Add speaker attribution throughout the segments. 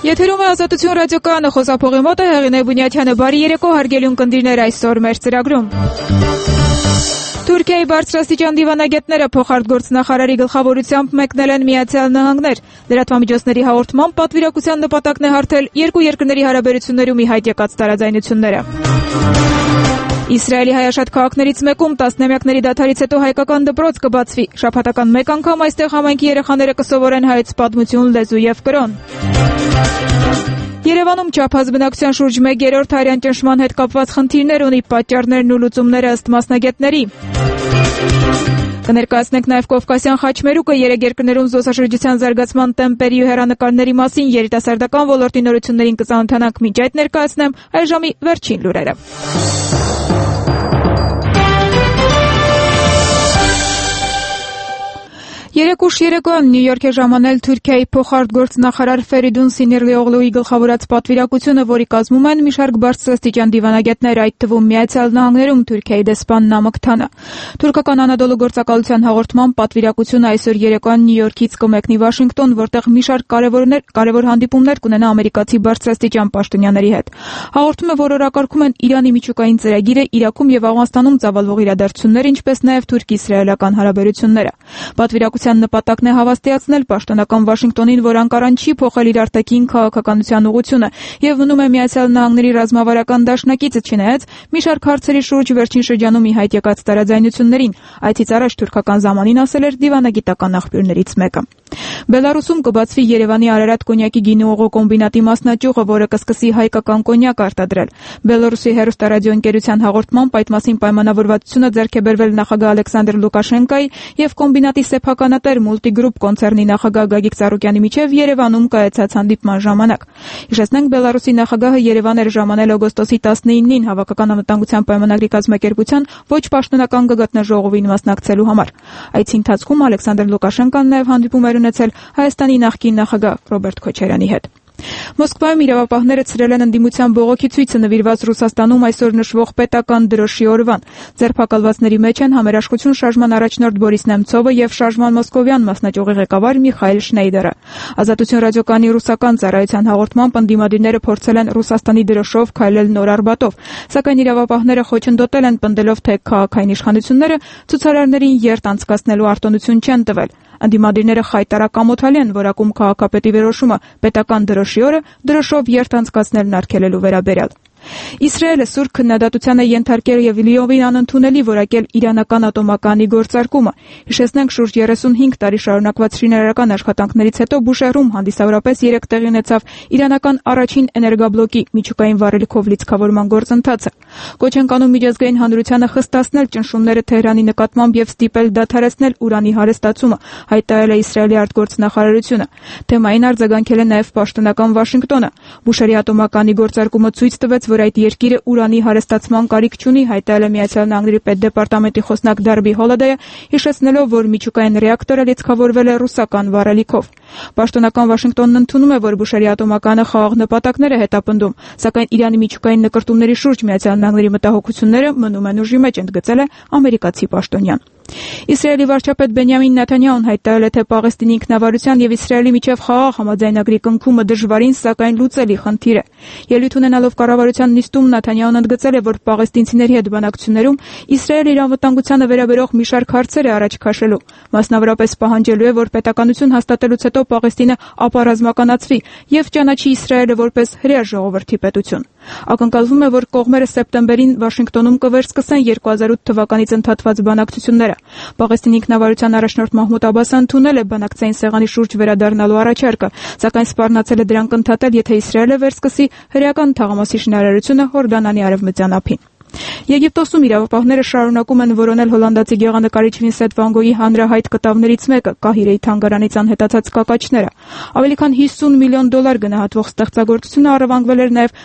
Speaker 1: Եթերում է Ազատություն ռադիոկայանը, խոսափողի մոտ է Հեղինե Բունյաթյանը։ Բարի երեկո, հարգելի ունկնդիրներ, այսօր մեր ծրագրում։ Թուրքիայի բարձրաստիճան դիվանագետները փոխարտգործնախարարի գլխավորությամբ մեկնել են Միացյալ Նահանգներ։ Լրատվամիջոցների հաղորդմամբ պատվիրակության նպատակն է հարթել երկու երկրների հարաբերություններում ի հայտ եկած տարաձայնությունները։ Իսրայելի հայաշատ քաղաքներից մեկում 10-ամյակների դադարից հետո հայկական դպրոց կբացվի։ Շաբաթական մեկ անգամ այստեղ համայնքի երեխաները կսովորեն հայոց պատմություն, լեզու եւ կրոն։ Երևանում չափած բնակության շուրջ 1/3 հայերեն ճնշման հետ կապված խնդիրներ ունի, պատճառներն ու լուծումները ըստ մասնագետների։ Կներկայացնենք նաև Կովկասյան խաչմերուկը, երեք երկրներում զբոսաշրջության զարգացման տեմպերի ու հեռանկարների մասին, երիտասարդական ոլորտի նորություններին կծանոթանանք, մինչ այդ ներկայացնեմ այժմի վերջին լուրերը։ Երեկ ուշ երեկոյան Նյու Յորք է ժամանել Թուրքիայի փոխարտգործնախարար Ֆերիդուն Սինիրլիօղլուի գլխավորած պատվիրակությունը, որի կազմում են մի շարք բարձրաստիճան դիվանագետներ, այդ թվում Միացյալ Նահանգներում Թուրքիայի դեսպան Նամık Թանը։ Թուրքական Անադոլու գործակալության հաղորդմամբ պատվիրակությունը այսօր երեկոյան Նյու Յորքից կմեկնի Վաշինգտոն, որտեղ մի շարք կարևոր հանդիպումներ կունենա ամերիկացի բարձրաստիճան պաշտոնյաների հետ։ Հաղորդում է, որ օրակարգում են Իրանի միջուկային ծրագիրը, Իրաքում եւ Աֆղանստանում ծավալվող իրադարձությունները, ինչպես նաեւ թուրք-իսրայելական հարաբերությունները։ Պատվիրակության նպատակն է հավաստիացնել պաշտոնական Վաշինգտոնին, որ Անկարան չի փոխել իր արտաքին քաղաքականության ուղղությունը եւ մնում է Միացյալ Նահանգների ռազմավարական դաշնակիցը, չնայած մի շարք հարցերի շուրջ վերջին շրջանում ի հայտ եկած տարաձայնություններին։ Այդից առաջ թուրքական ժամանին ասել էր դիվանագիտական աղբյուրներից մեկը։ Բելարուսում կբացվի Երևանի Արարատ կոնյակի գինուողո կոմբինատի մասնաճյուղը, որը կսկսի հայկական կոնյակ արտադրել։ Բելարուսի հեռուստարադիոընկերության հաղորդմամբ այդ մասին պայմանավորվածությունը ձեռք է բերվել նախագահ Ալեքսանդր Լուկաշենկայի եւ կոմբինատի սեփականատեր Multigroup կոնցեռնի նախագահ Գագիկ Ծառուկյանի միջև Երևանում կայացած հանդիպման ժամանակ։ Հիշեցնենք, Բելարուսի նախագահը Երևան էր ժամանել օգոստոսի 19-ին Հավաքական անվտանգության պայմանագրի կազմակերպության ոչ պաշտոնական գագաթնաժողովին մասնակցելու համար։ Այդ ընթացքում Ալեքսանդր Լուկաշենկան նաև հանդիպում էր ունեցել Հայաստանի նախկին նախագահ Ռոբերտ Քոչարյանի հետ։ Մոսկվայում իրավապահները ցրել են ընդդիմության բողոքի ցույցը նվիրված Ռուսաստանում այսօր նշվող պետական դրոշի օրվան։ Ձերբակալվածների մեջ են Համերաշխություն շարժման առաջնորդ Բորիս Նեմցովը եւ շարժման մոսկովյան մասնաճյուղի ղեկավար Միխայել Շնեյդերը։ Ազատություն ռադիոկայանի ռուսական ծառայության հաղորդմամբ ընդդիմադիրները փորձել են Ռուսաստանի դրոշով քայլել նոր արբատով, սակայն իրավապահները խոչընդոտել են, պնդելով, թե քաղաքային իշխանությունները ցուցարարներին երթ անցկացնելու արտոնություն չեն տվել։ Ընդդիմադիրները խայտարակ ամոթալի են որակում քաղաքապետի որոշումը պետական դրոշի օրը դրոշով երթ անցկացնելն արգելելու վերաբերյալ։ Իսրայելը սուր քննադատության է ենթարկել եւ լիովին անընդունելի որակել իրանական ատոմականի գործարկումը։ Հիշեցնենք, շուրջ 35 տարի շարունակված շինարարական աշխատանքներից հետո Բուշեհրում հանդիսավորապես 3 տեղի ունեցավ իրանական առաջին էներգաբլոկի միջուկային վառելիքով լիցքավորման գործընթացը։ Կոչ են կանում միջազգային հանրությանը խստացնել ճնշումները Թեհրանի նկատմամբ եւ ստիպել դադարեցնել ուրանի հարստացումը, հայտարարել է Իսրայելի արտգործնախարարությունը։ Թեմային արձագանքել է նաեւ պաշտոնական Վաշինգտոնը։ Բուշեհրի ատոմականի գործարկումը ցույց տվեց, որ այդ երկիրը ուրանի հարստացման կարիք չունի, հայտարարել է Միացյալ Նահանգների պետդեպարտամենտի խոսնակ Դարբի Հոլոդեյը, հիշեցնելով, որ միջուկային ռեակտորը լիցքավորվել է ռուսական վառելիքով։ Պաշտոնական Վաշինգտոնն ընդունում է, որ Բուշեհրի ատոմականը խաղաղ նպատակներ է հետապնդում, սակայն Իրանի միջուկային նկրտումների շուրջ Միացյալ Նահանգների մտահոգությունները մնում են ուժի մեջ, ընդգծել է ամերիկացի պաշտոնյան։ Իսրայելի վարչապետ Բենյամին Նեթանյահուն հայտարարել է, թե Պաղեստինի ինքնավարության եւ Իսրայելի միջև խաղաղ համաձայնագրի կնքումը դժվարին, սակայն լուծելի խնդիր է։ Ելույթ ունենալով կառավարության նիստում Նեթանյահուն ընդգծել է, որ պաղեստինցիների հետ բանակցություններում Իսրայելը իր անվտանգությանը վերաբերող մի շարք հարցեր է առաջ քաշելու։ Մասնավորապես պահանջելու է, որ պետականություն հաստատելուց հետո Պաղեստինը ապառազմականացվի եւ ճանաչի Իսրայելը որպես հրեա ժողովրդի պետություն։ Ակնկալվում է, որ կողմերը սեպտեմբերին Վաշինգտոնում կվերսկսեն 2008 թվականից ընդհատված բանակցությունները։ Պաղեստինի ինքնավարության առաջնորդ Մահմուդ Աբասը ընդունել է բանակցային սեղանի շուրջ վերադառնալու առաջարկը, սակայն սպառնացել է դրանք ընդհատել, եթե Իսրայելը վերսկսի հրեական թաղամասի շինարարությունը Հորդանանի արևմտյան ափին։ Եգիպտոսում իրավապահները շարունակում են որոնել հոլանդացի գեղանկարիչ Վինսենտ Վան Գոգի հանրահայտ կտավներից մեկը՝ Կահիրեի թանգարանից անհետացած կակաչները։ Ավելի քան $50 միլիոն գնահատվող ստեղծագործությունը առևանգվել էր նաև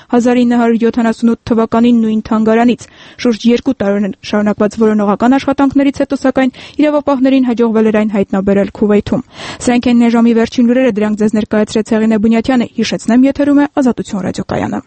Speaker 1: 1978 թվականին նույն թանգարանից։ Շուրջ 2 տարի շարունակված որոնողական աշխատանքներից հետո, սակայն իրավապահներին հաջողվել էր այն հայտնաբերել Քուվեյթում։ Սրանք են ներժամի վերջին լուրերը, դրանք ձեզ ներկայացրեց Հեղինե Բունյաթյանը։ Հիշեցնեմ, եթերում է Ազատություն ռադիոկայանը։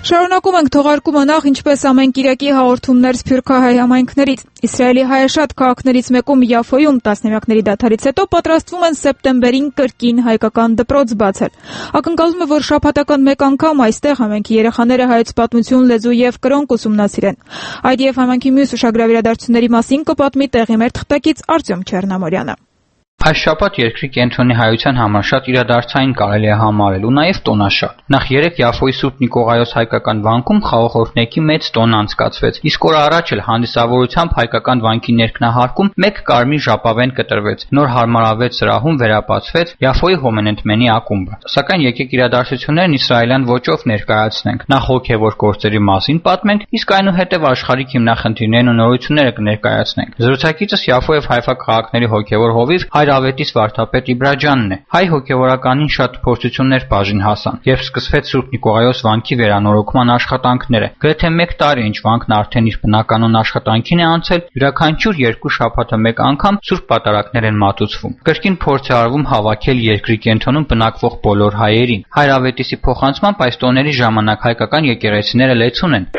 Speaker 1: Շարունակում ենք թողարկումը նախ ինչպես ամեն կիրակի հաղորդումներ սփյուռքահայ համայնքներից։ Իսրայելի հայաշատ քաղաքներից մեկում Յաֆոյում տասնամյակների դադարից հետո պատրաստվում են սեպտեմբերին կրկին հայկական դպրոց բացել։ Ակնկալվում է, որ շաբաթական մեկ անգամ այստեղ համայնքի երեխաները հայոց պատմություն, լեզու եւ կրոնք ուսումնասիրեն։ Այդ եւ համայնքի մյուս ուշագրավ իրադարձությունների մասին կպատմի տեղի մեր թղթակից Արտյոմ Չեռնամորյանը։
Speaker 2: Այս շաբաթ երկրի կենտրոնի հայության համար շատ իրադարձային կարելի է համարել ու նաև տոնաշատ։ Նախ երեկ Յաֆոյի Սուրբ Նիկողայոս հայկական վանքում խաղողորթնեկի մեծ տոն անցկացվեց, իսկ օր առաջ էլ հանդիսավորությամբ հայկական վանքի ներքնահարկում մեկ կարմիր ժապավեն կտրվեց, նոր հարմարավետ սրահում վերապացվեց Յաֆոյի հոմենենտմենի ակումբը։ Սակայն եկեք իրադարձություններն իսրայելյան ոճով ներկայացնենք։ Նախ հոգևոր գործերի մասին պատմենք, իսկ այնուհետև աշխարհիկ հիմնախնդիրներն ու նորությունները կներկայացնենք։ Զրուցակիցս Յաֆոյև Հայֆա քաղաքների հոգևոր հովիվ Ավետիս վարդապետ Իբրաջյանն է։ Հայ հոգևորականին շատ փորձություններ բաժին հասան, երբ սկսվեց Սուրբ Նիկողայոս վանքի վերանորոգման աշխատանքները։ Գրեթե 1 տարի ինչ վանքն արդեն իր բնականոն աշխատանքին է անցել, յուրաքանչյուր 2 շաբաթը մեկ անգամ Սուրբ պատարակներ են մատուցվում։ Կրկին փորձ է արվում հավաքել երկրի կենտրոնում բնակվող բոլոր հայերին։ Հայրավետիսի փոխանցմամբ այս տոների ժամանակ հայկական եկեղեցիները լեցուն են։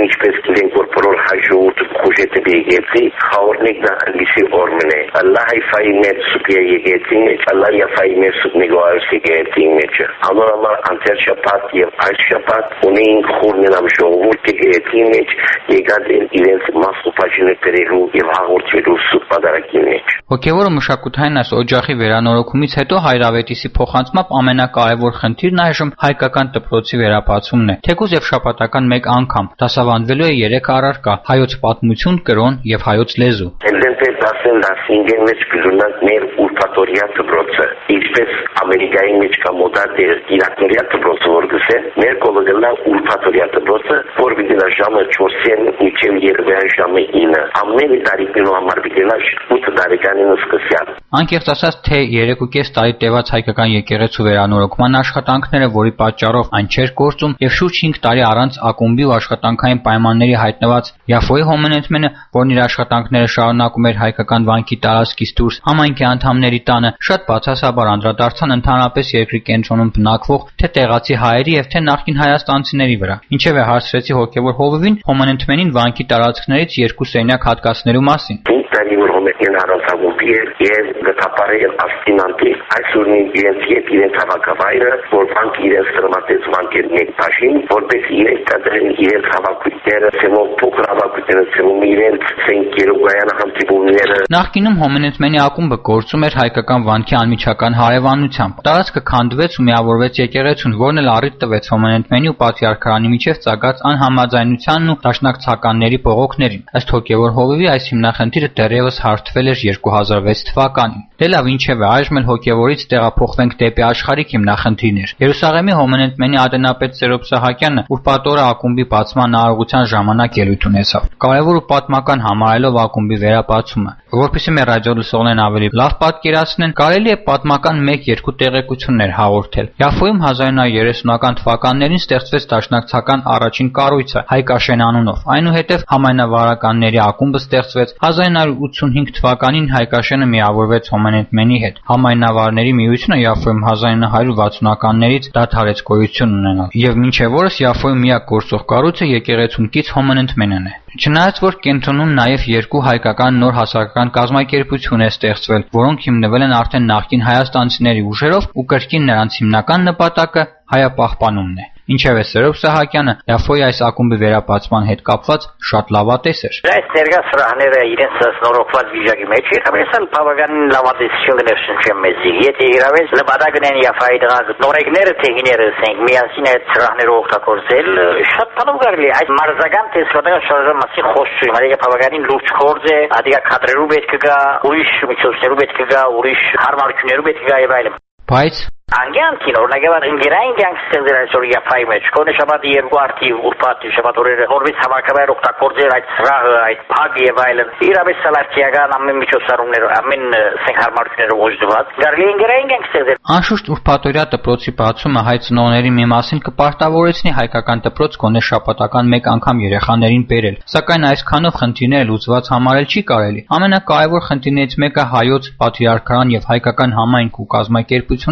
Speaker 2: Խոժետը բիգեցի խորնիկ դա լիսի օրմնե Ալլահ հայֆայի մեր սուպիա եկեցին Ալլահ Յաֆայի մեր Սուրբ Նիկողայոս եկեցին մեջ անորամար անցյալ շաբաթ եւ այս շաբաթ ունեին խորնենամ ժողովուրդ եկեցին մեջ եկած իրենց մասուփաշինը perելու եւ հաղորդելու Սուրբ պատարակի մեջ հոգեվորը մշակութային այս օջախի վերանորոգումից հետո Հայրավետիսի փոխանցմամբ ամենակարևոր խնդիրն այժմ հայկական դպրոցի վերապացումն է թեկուզ եւ շաբաթական մեկ անգամ դասավանդվելու է 3 առարկա հայոց պատմություն, կրոն եւ հայոց լեզու։ Դասին մեջ գտնած մեր ուրփաթորիա դպրոցը, ինչպես Ամերիկայի մեջ կա մոդալ իրակորիա դպրոցը որ գսե, մեր կողմը ուրփաթորիա դպրոցը, որ դիտելա ժամը 4-ին մինչև 2 ժամը 9, ամեն տարիքին համար դիտելա 8 տարեկանին սկսյալ։ Անկեղծ ասած, թե 3.5 տարի տևած հայկական եկեղեցու վերանորոգման աշխատանքները, որի պատճառով այն չէր գործում, եւ շուրջ 5 տարի առանց ակումբի ու աշխատանքային պայմանների հայտնված Յաֆոյի հոմենենտմենը, որն իր աշխատանքները շարունակում էր հայկական վանքի տարածքից դուրս համայնքի անդամների տանը, շատ բացասաբար անդրադարձան ընդհանրապես երկրի կենտրոնում բնակվող թե տեղացի հայերի եւ թե նախկին հայաստանցիների վրա։ Ինչևէ հարցրեցի հոգեվոր հովիվին հոմենենտմենին վանքի տարածքներից 2 սենյակ հատկացնելու մասին։ Եւ գտապարել աստինանտի այսօրնի իրենց հավաքավայրը, որ վանք իրենց տրամատեց վանքեր մեկ բաժին, որպես իրենք կադրեն իրենց հավաքույթները, ծևով փոքր հավաքույթները, ծևում իրենց սենկերոգայանը հանդիպումները։ Նախկինում հոմենենտմենի ակումբը գործում էր հայկական վանքի անմիջական հարևանությամբ։ Տարածքը քանդվեց ու միավորվեց եկեղեցուն, որն էլ առիթ տվեց հոմենենտմենի ու պատրիարքարանի միջև ծագած անհամաձայնությանն ու դաշնակցականների բողոքներին։ Ըստ հոգևոր հովիվի այս հիմնախնդիրը դեռևս հարթվել էր 2006 թվականին։ Դե լավ, ինչևէ, այժմ էլ հոգևորից տեղափոխվենք դեպի աշխարհիկ հիմնախնդիրներ։ Երուսաղեմի հոմենենտմենի ադենապետ Սերոբ Սահակյանը ուրբաթօրը ակումբի բացման արարողության ժամանակ ելույթ ունեցավ։ Կարևոր ու պատմական համարելով ակումբի վերապացումը, որովհետեւ մեր ռադիոլսողներն ավելի լավ պատկերացնեն, կարելի է պատմական 1-2 տեղեկություններ հաղորդել։ Յաֆոյում 1930-ական թվականներին ստեղծվեց դաշնակցական առաջին կառույցը Հայկաշեն անունով։ Այնուհետև համայնավարականների ակումբը ստեղծվեց 1985 թվականին Հայկաշենը միավորվեց հոմենենտմենի հետ։ Համայնավարների միությունը Յաֆոյում 1960-ականներից դադարեց գոյություն ունենալ, եւ մինչեւ օրս Յաֆոյում միակ գործող կառույցը եկեղեցուն կից հոմենենտմենն է։ Չնայած որ կենտրոնում նաև 2 հայկական նոր հասարակական կազմակերպություն է ստեղծվել, որոնք հիմնվել են արդեն նախկին հայաստանցիների ուժերով ու կրկին նրանց հիմնական նպատակը հայապահպանումն է։ Ինչևէ, Սերոբ Սահակյանը Յաֆոյի այս ակումբի վերապացման հետ կապված շատ լավատես էր։ Այս ներկա սրահները իրենց նորոգված վիճակի մեջ են, ամենասալ բավականին լավատեսություն ներշնչեն մեզի։ Եթե իրավես նպատակն են Յաֆոյի դրած նորեկները թեհիները ասենք միասին այդ սրահները օգտագործել, շատ բանով կարելի է այդ մարզական տեսլոտը շարժման մասին խոսում, այլ բավականին լուրջ գործ է, ադիգա կադրերու պետք է գա, ուրիշ միջոցներու պետք է գա, ուրիշ հարմարություններու պետք է գա եւ այլն։ Բայց Անգյանքին օրնագավար ինգերային գյանքստեղծել այսօր Յաֆայի մեջ, կոնե շաբաթի 2 արդիվ ուրբաթի շաբաթորերը որպես հավաքավայր օգտագործել այդ սրահը, այդ փագը եւ այլն։ Իրապես սալարքիական ամեն միջոցառումները, ամեն սենհարմարությունները օժտված, կարելի ինգերային գյանքստեղծել։ Անշուշտ ուրբաթօրյա դպրոցի բացումը հայ ծնողների մի մասին կպարտավորեցնի հայկական դպրոց կոնե շաբաթական մեկ անգամ երեխաներին բերել, սակայն այսքանով խնդիրները լուծված համարել չի կարելի։ Ամենակարևոր խնդիրներից մեկը հայոց պատրիարքարան եւ հայկական համայնք ու կազմակերպություններ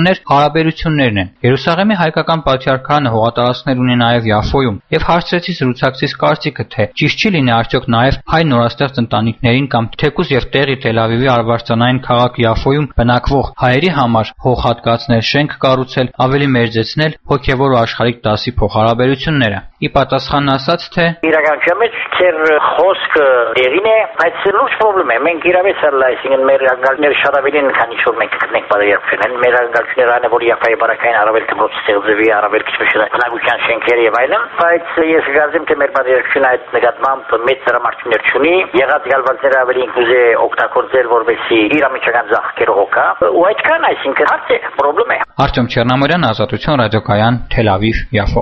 Speaker 3: փոխհարաբերություններն են։ Երուսաղեմի հայկական պատրիարքանը հողատարածքներ ունի նաև Յաֆոյում, եւ հարցրեցի զրուցակցիս կարծիքը, թե ճիշտ չի լինի արդյոք նաև հայ նորաստեղծ ընտանիքներին կամ թեկուզ եւ տեղի Տել Ավիվի արվարձանային քաղաք Յաֆոյում բնակվող հայերի համար հող հատկացնել, շենք կառուցել, ավելի մերձեցնել հոգեվոր ու աշխարհիկ դասի փոխհարաբերությունները։ Ի պատասխան ասաց, թե
Speaker 4: իրականության մեջ ծեր խոսքը դերին է, բայց լուրջ խնդրեմ է, մենք իրավես ալլա, այսինքն մեր անգալները շատ ավելին քան ինչ որ մենք կգտնենք բարերարքեն, մեր անգալները այն որ Յաֆայի բարակային արաբել դպրոց ստեղծվի, արաբել քիչ բնակության շենքեր եւ այլն, բայց ես գազեմ թե մեր բարերարքությունը այդ նկատմամբ մեծ դրամարկություններ չունի, եղած գալվածները ավելի ինքնուզե օգտագործել որպեսզի իրամիջական զախկերը հոգա, ու այդքան այսինքն հարց է, խնդրեմ է։
Speaker 3: Արտյոմ Չեռնամորյան, Ազատություն ռադիոկայան, Թել Ավիվ, Յաֆո։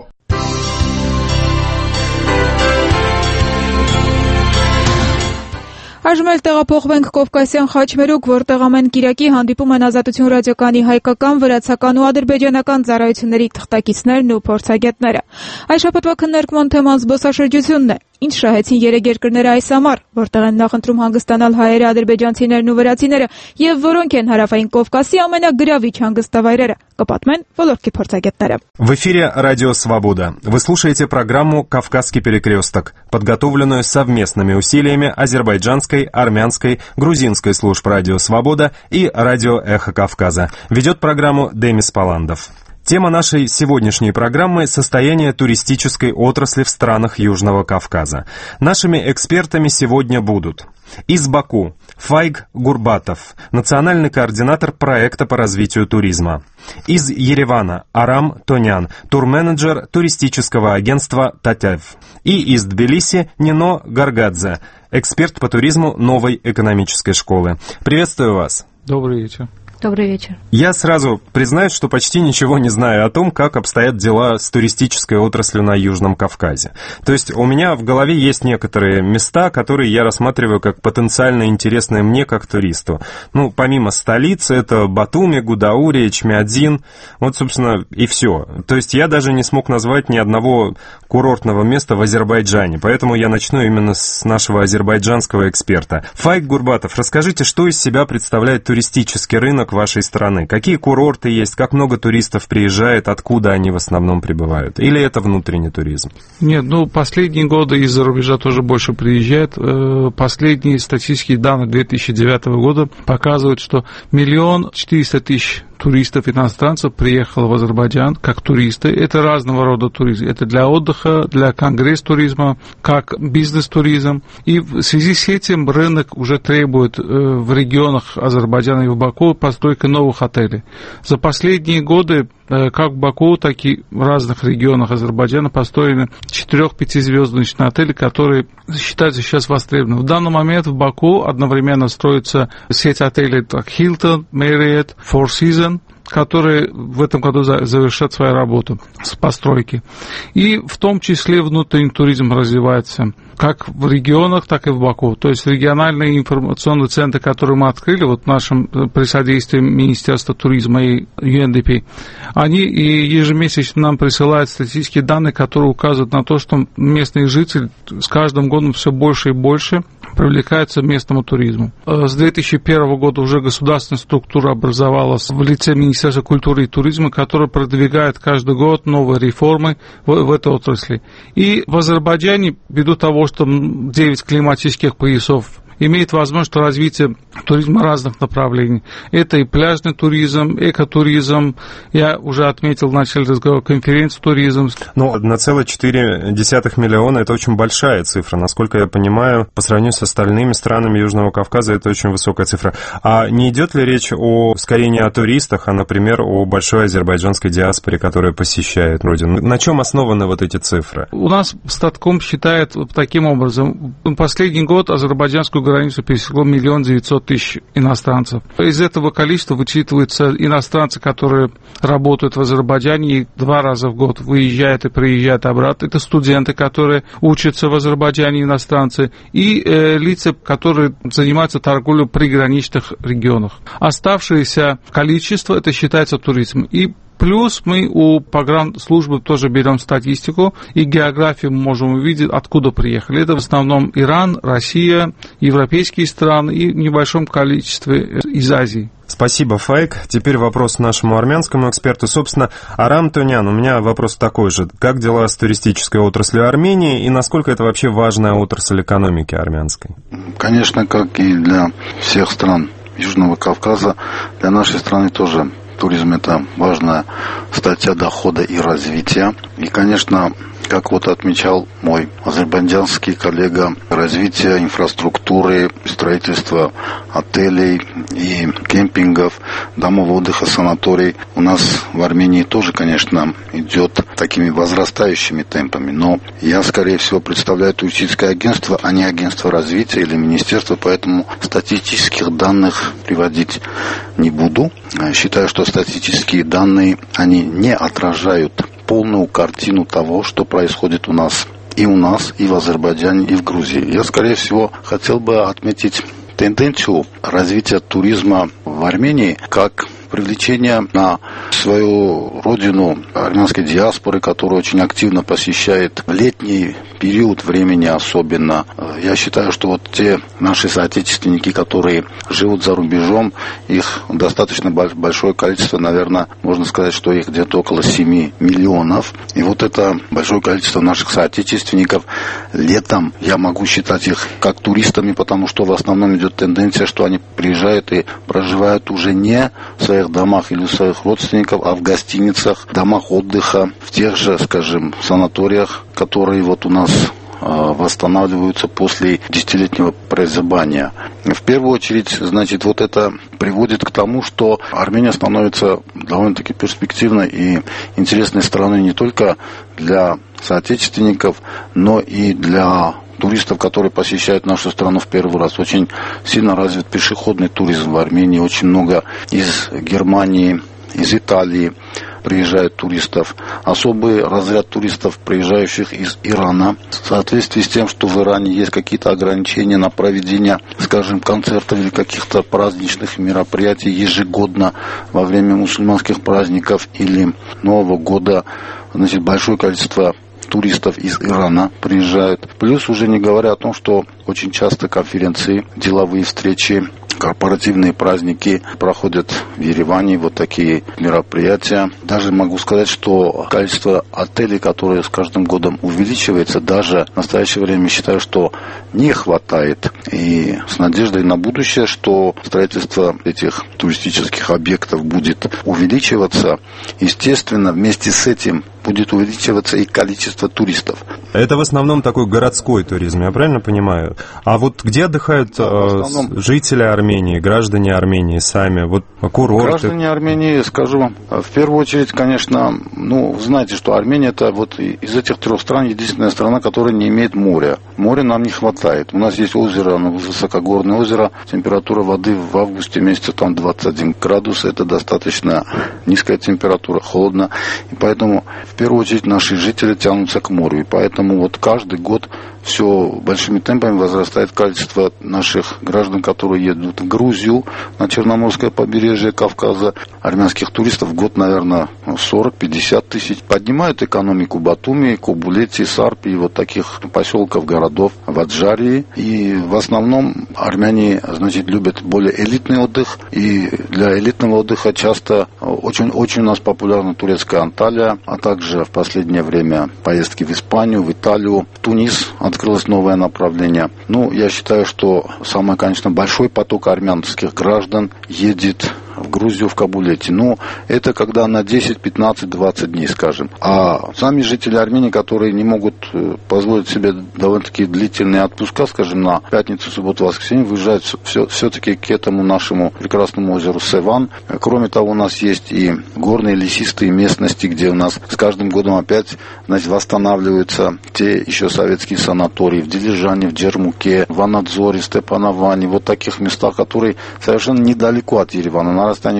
Speaker 1: Այժմ էլ տեղափոխվենք Կովկասյան Խաչմերուկ, որտեղ ամեն կիրակի հանդիպում են Ազատություն ռադիոկայանի հայկական, վրացական ու ադրբեջանական ծառայությունների թղթակիցներն ու փորձագետները։ Այս շաբաթվա քննարկման թեման զբոսաշրջությունն է։ Ինչ շահեցին երեք երկրները այս ամառ, որտեղ են նախընտրում հանգստանալ հայերը, ադրբեջանցիներն ու վրացիները, եւ որոնք են Հարավային Կովկասի ամենագրավիչ հանգստավայրերը, կպատմեն ոլորտի փորձագետները։
Speaker 5: В эфире «Радио Свобода». Вы слушаете программу «Кавказский перекресток», подготовленную совместными усилиями азербайджанской, армянской, грузинской служб «Радио Свобода» и «Радио Эхо Кавказа». Ведет программу Демис Паландов. Тема нашей сегодняшней программы – состояние туристической отрасли в странах Южного Кавказа. Нашими экспертами сегодня будут из Баку Файг Гурбатов, национальный координатор проекта по развитию туризма. Из Еревана Арам Тонян, турменеджер туристического агентства «Татяв». И из Тбилиси Нино Гаргадзе, эксперт по туризму новой экономической школы. Приветствую вас.
Speaker 6: Добрый вечер.
Speaker 1: Добрый вечер.
Speaker 5: Я сразу признаюсь, что почти ничего не знаю о том, как обстоят дела с туристической отраслью на Южном Кавказе. То есть у меня в голове есть некоторые места, которые я рассматриваю как потенциально интересные мне как туристу. Ну, помимо столицы, это Батуми, Гудаури, Чмядзин, вот, собственно, и все. То есть я даже не смог назвать ни одного курортного места в Азербайджане, поэтому я начну именно с нашего азербайджанского эксперта. Файг Гурбатов, расскажите, что из себя представляет туристический рынок вашей страны? Какие курорты есть? Как много туристов приезжает? Откуда они в основном прибывают? Или это внутренний туризм?
Speaker 6: Нет, последние годы из-за рубежа тоже больше приезжает. Последние статистические данные 2009 года показывают, что 1 400 000 туристов, иностранцев приехало в Азербайджан как туристы. Это разного рода туризм. Это для отдыха, для конгресс-туризма, как бизнес-туризм. И в связи с этим рынок уже требует в регионах Азербайджана и в Баку постройки новых отелей. За последние годы как в Баку, так и в разных регионах Азербайджана построены 4-5-звездочные отели, которые считаются сейчас востребованными. В данный момент в Баку одновременно строится сеть отелей Hilton, Marriott, Four Seasons, которые в этом году завершат свою работу с постройки. И в том числе внутренний туризм развивается как в регионах, так и в Баку. То есть региональные информационные центры, которые мы открыли вот нашим при содействии Министерства туризма и UNDP, они и ежемесячно нам присылают статистические данные, которые указывают на то, что местные жители с каждым годом все больше и больше привлекаются к местному туризму. С 2001 года уже государственная структура образовалась в лице Министерства культуры и туризма, которая продвигает каждый год новые реформы в этой отрасли. И в Азербайджане, ввиду того, что 9 климатических поясов имеет возможность развития туризма разных направлений. Это и пляжный туризм, экотуризм, я уже отметил в начале разговора, конференц-туризм.
Speaker 5: Ну, 1,4 миллиона – это очень большая цифра. Насколько я понимаю, по сравнению с остальными странами Южного Кавказа, это очень высокая цифра. А не идет ли речь скорее не о туристах, а, например, о большой азербайджанской диаспоре, которая посещает родину? На чем основаны вот эти цифры?
Speaker 6: У нас Статком считает таким образом. Последний год азербайджанскую границу пересекло 1 900 000 иностранцев. Из этого количества вычитываются иностранцы, которые работают в Азербайджане и 2 раза в год выезжают и приезжают обратно. Это студенты, которые учатся в Азербайджане, иностранцы, и лица, которые занимаются торговлей в приграничных регионах. Оставшееся количество, это считается туризм. И Плюс мы у погранслужбы тоже берем статистику и географию мы можем увидеть, откуда приехали. Это в основном Иран, Россия, европейские страны и в небольшом количестве из Азии.
Speaker 5: Спасибо, Фаик. Теперь вопрос нашему армянскому эксперту. Собственно, Арам Тонян, у меня вопрос такой же. Как дела с туристической отраслью Армении и насколько это вообще важная отрасль экономики армянской?
Speaker 7: Конечно, как и для всех стран Южного Кавказа, для нашей страны тоже туризм – это важная статья дохода и развития. И, конечно, как вот отмечал мой азербайджанский коллега, развитие инфраструктуры, строительство отелей и кемпингов, домов отдыха, санаторий у нас в Армении тоже, конечно, идет такими возрастающими темпами. Но я, скорее всего, представляю туристическое агентство, а не агентство развития или министерство, поэтому статистических данных приводить не буду. Считаю, что статистические данные, они не отражают полную картину того, что происходит у нас, и в Азербайджане, и в Грузии. Я, скорее всего, хотел бы отметить тенденцию развития туризма в Армении как привлечение на свою родину армянской диаспоры, которая очень активно посещает летний период времени особенно. Я считаю, что вот те наши соотечественники, которые живут за рубежом, их достаточно большое количество, наверное, можно сказать, что их где-то около 7 миллионов. И вот это большое количество наших соотечественников летом, я могу считать их как туристами, потому что в основном идет тенденция, что они приезжают и проживают уже не в своих домах или у своих родственников, а в гостиницах, домах отдыха, в тех же, скажем, санаториях, которые вот у нас восстанавливаются после десятилетнего прозябания. В первую очередь, значит, вот это приводит к тому, что Армения становится довольно-таки перспективной и интересной страной не только для соотечественников, но и для туристов, которые посещают нашу страну в первый раз. Очень сильно развит пешеходный туризм в Армении. Очень много из Германии, из Италии приезжают туристов. Особый разряд туристов, приезжающих из Ирана. В соответствии с тем, что в Иране есть какие-то ограничения на проведение, скажем, концертов или каких-то праздничных мероприятий ежегодно во время мусульманских праздников или Нового года, значит, большое количество туристов из Ирана приезжают. Плюс уже не говоря о том, что очень часто конференции, деловые встречи, корпоративные праздники проходят в Ереване, вот такие мероприятия. Даже могу сказать, что количество отелей, которые с каждым годом увеличивается, даже в настоящее время считаю, что не хватает. И с надеждой на будущее, что строительство этих туристических объектов будет увеличиваться, естественно, вместе с этим будет увеличиваться и количество туристов.
Speaker 5: Это в основном такой городской туризм, я правильно понимаю? А вот где отдыхают жители Армении, граждане Армении сами? Вот курорты?
Speaker 7: Граждане Армении, скажу вам, в первую очередь, конечно, знаете, что Армения это вот из этих трех стран единственная страна, которая не имеет моря. Моря нам не хватает. У нас есть озеро, высокогорное озеро, температура воды в августе месяце там 21 градус, это достаточно низкая температура, холодно, и поэтому в первую очередь наши жители тянутся к морю, и поэтому вот каждый год все большими темпами возрастает количество наших граждан, которые едут в Грузию, на Черноморское побережье Кавказа. Армянских туристов в год, наверное, 40-50 тысяч. Поднимают экономику Батуми, Кобулети, Сарпи, вот таких поселков, городов в Аджарии. И в основном армяне, значит, любят более элитный отдых. И для элитного отдыха часто очень у нас популярна турецкая Анталия, а также в последнее время поездки в Испанию, в Италию, в Тунис. Открылось новое направление. Я считаю, что самый, конечно, большой поток армянских граждан едет в Грузию, в Кабулете. Это когда на 10, 15, 20 дней, скажем. А сами жители Армении, которые не могут позволить себе довольно-таки длительные отпуска, скажем, на пятницу, субботу, воскресенье, выезжают все-таки к этому нашему прекрасному озеру Севан. Кроме того, у нас есть и горные лесистые местности, где у нас с каждым годом опять, восстанавливаются те еще советские санатории в Дилижане, в Джермуке, в Анадзоре, Степановане, вот таких местах, которые совершенно недалеко от Еревана, на расстоянии расстоянии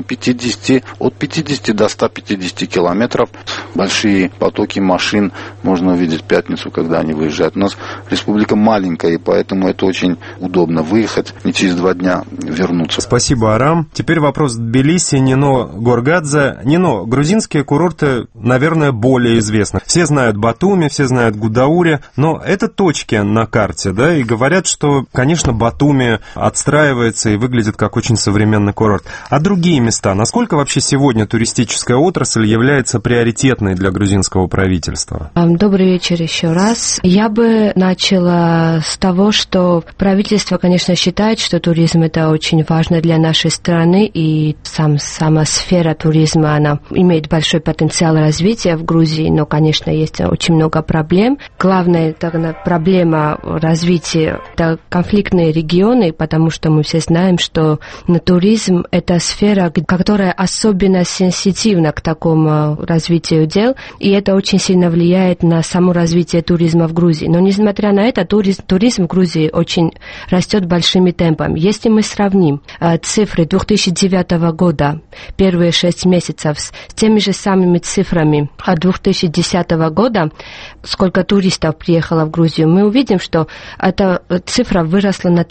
Speaker 7: от 50 до 150 километров. Большие потоки машин можно увидеть в пятницу, когда они выезжают. У нас республика маленькая, и поэтому это очень удобно выехать и через 2 дня вернуться.
Speaker 5: Спасибо, Арам. Теперь вопрос Тбилиси, Нино, Горгадзе. Нино, грузинские курорты, наверное, более известны. Все знают Батуми, все знают Гудаури, но это точки на карте, да, и говорят, что, конечно, Батуми отстраивается и выглядит как очень современный курорт. А другие места, насколько вообще сегодня туристическая отрасль является приоритетной для грузинского правительства?
Speaker 8: Добрый вечер еще раз. Я бы начала с того, что правительство, конечно, считает, что туризм – это очень важно для нашей страны, и сама сфера туризма, она имеет большой потенциал развития в Грузии, но, конечно, есть очень много проблем. Главная проблема развития – это конфликтные регионы, потому что мы все знаем, что туризм – это сфера, которая особенно сенситивна к такому развитию дел, и это очень сильно влияет на само развитие туризма в Грузии. Но, несмотря на это, туризм в Грузии очень растет большими темпами. Если мы сравним цифры 2009 года, первые 6 месяцев, с теми же самыми цифрами от 2010 года, сколько туристов приехало в Грузию, мы увидим, что эта цифра выросла на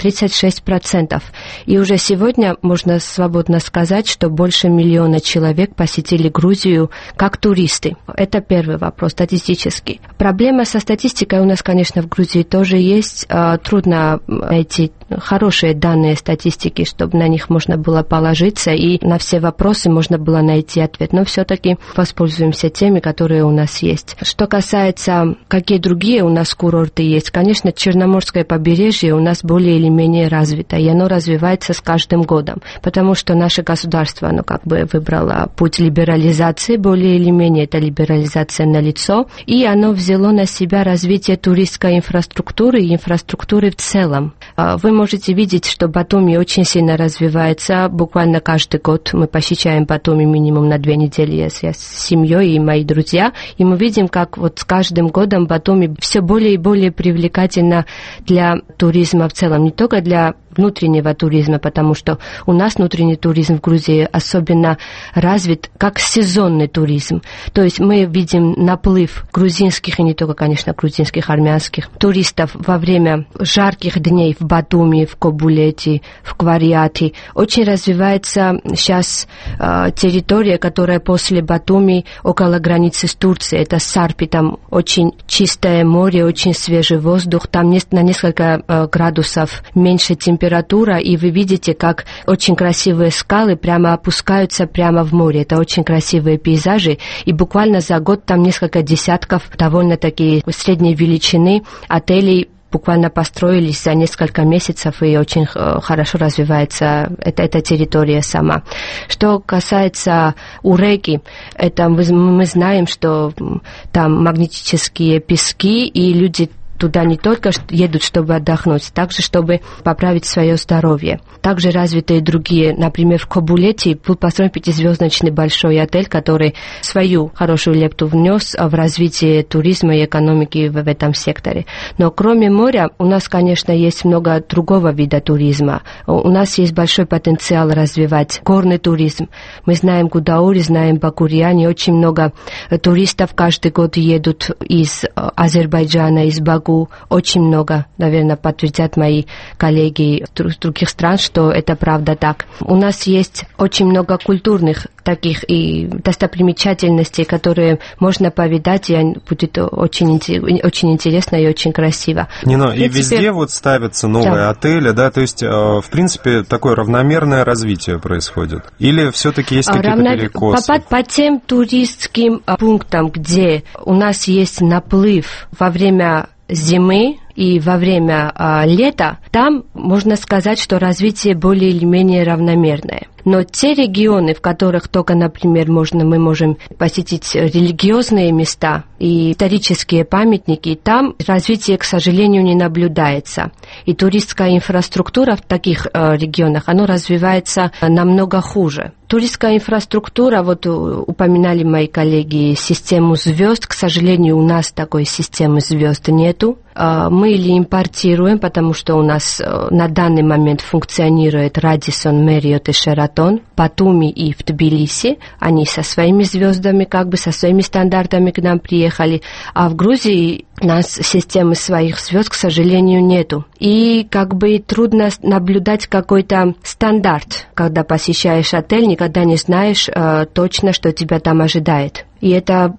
Speaker 8: 36%. И уже сегодня можно свободно сказать, что больше 1 миллиона человек посетили Грузию как туристы. Это первый вопрос, статистический. Проблема со статистикой у нас, конечно, в Грузии тоже есть. Трудно найти хорошие данные статистики, чтобы на них можно было положиться, и на все вопросы можно было найти ответ. Но все-таки воспользуемся теми, которые у нас есть. Что касается, какие другие у нас курорты есть, конечно, Черноморское побережье у нас более или менее развито, и оно развивается с каждым годом, потому что наше государство, оно как бы выбрало путь либерализации, более или менее это либерализация налицо, и оно взяло на себя развитие туристской инфраструктуры и инфраструктуры в целом. Вы можете видеть, что Батуми очень сильно развивается. Буквально каждый год мы посещаем Батуми минимум на 2 недели. Я с семьей и мои друзья. И мы видим, как вот с каждым годом Батуми все более и более привлекательно для туризма в целом. Не только для внутреннего туризма, потому что у нас внутренний туризм в Грузии особенно развит как сезонный туризм. То есть мы видим наплыв грузинских, и не только, конечно, грузинских, армянских туристов во время жарких дней в Батуми, в Кобулете, в Квариате. Очень развивается сейчас территория, которая после Батуми около границы с Турцией. Это Сарпи, там очень чистое море, очень свежий воздух, там на несколько градусов меньше температуры, и вы видите, как очень красивые скалы прямо опускаются прямо в море. Это очень красивые пейзажи, и буквально за год там несколько десятков довольно-таки средней величины отелей буквально построились за несколько месяцев, и очень хорошо развивается эта территория сама. Что касается Уреки, это мы знаем, что там магнетические пески, и люди туда не только едут, чтобы отдохнуть, также, чтобы поправить свое здоровье. Также развиты и другие. Например, в Кобулете был построен 5-звездочный большой отель, который свою хорошую лепту внес в развитие туризма и экономики в этом секторе. Но кроме моря, у нас, конечно, есть много другого вида туризма. У нас есть большой потенциал развивать горный туризм. Мы знаем Гудаури, знаем Бакурьяни. Очень много туристов каждый год едут из Азербайджана, из Баку. Очень много, наверное, подтвердят мои коллеги из других стран, что это правда так. У нас есть очень много культурных таких и достопримечательностей, которые можно повидать, и будет очень интересно и очень красиво.
Speaker 5: Нино, и везде вот ставятся новые отели, да, то есть, в принципе, такое равномерное развитие происходит? Или все-таки есть какие-то перекосы?
Speaker 8: По тем туристским пунктам, где у нас есть наплыв во время зимы и во время лета, там можно сказать, что развитие более или менее равномерное. Но те регионы, в которых только, например, мы можем посетить религиозные места и исторические памятники, там развитие, к сожалению, не наблюдается. И туристская инфраструктура в таких регионах, она развивается намного хуже. Туристская инфраструктура, вот упоминали мои коллеги, систему звезд. К сожалению, у нас такой системы звезд нету. мы или импортируем, потому что у нас на данный момент функционирует Радиссон, Мэриот и Шератон, Батуми и в Тбилиси. Они со своими звездами, со своими стандартами к нам приехали. А в Грузии у нас системы своих звезд, к сожалению, нету. И трудно наблюдать какой-то стандарт, когда посещаешь отель, никогда не знаешь точно, что тебя там ожидает. И это,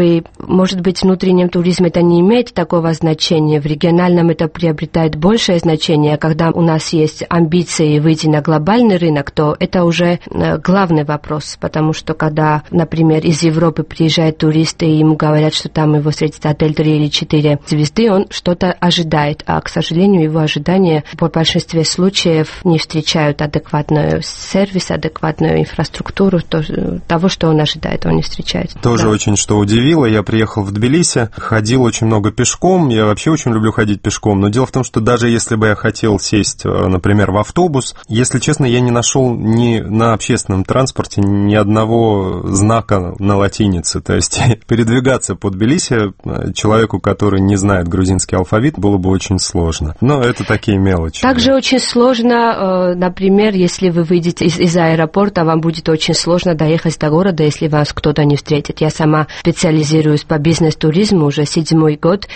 Speaker 8: может быть, в внутреннем туризме это не имеет такого значения, в региональном это приобретает большее значение. Когда у нас есть амбиции выйти на глобальный рынок, то это уже главный вопрос, потому что когда, например, из Европы приезжают туристы, и ему говорят, что там его встретит отель 3 или 4 звезды, он что-то ожидает, а, к сожалению, его ожидания в большинстве случаев не встречают адекватный сервис, адекватную инфраструктуру, того, что он ожидает, он не встречает.
Speaker 5: Тоже очень что удивило. Я приехал в Тбилиси, ходил очень много пешком. Я вообще очень люблю ходить пешком. Но дело в том, что даже если бы я хотел сесть, например, в автобус, если честно, я не нашел ни на общественном транспорте ни одного знака на латинице. То есть передвигаться по Тбилиси человеку, который не знает грузинский алфавит, было бы очень сложно. Но это такие мелочи.
Speaker 8: Также очень сложно, например, если вы выйдете из аэропорта, вам будет очень сложно доехать до города, если вас кто-то не встретит. Я сама специализируюсь по бизнес-туризму уже 7-й год,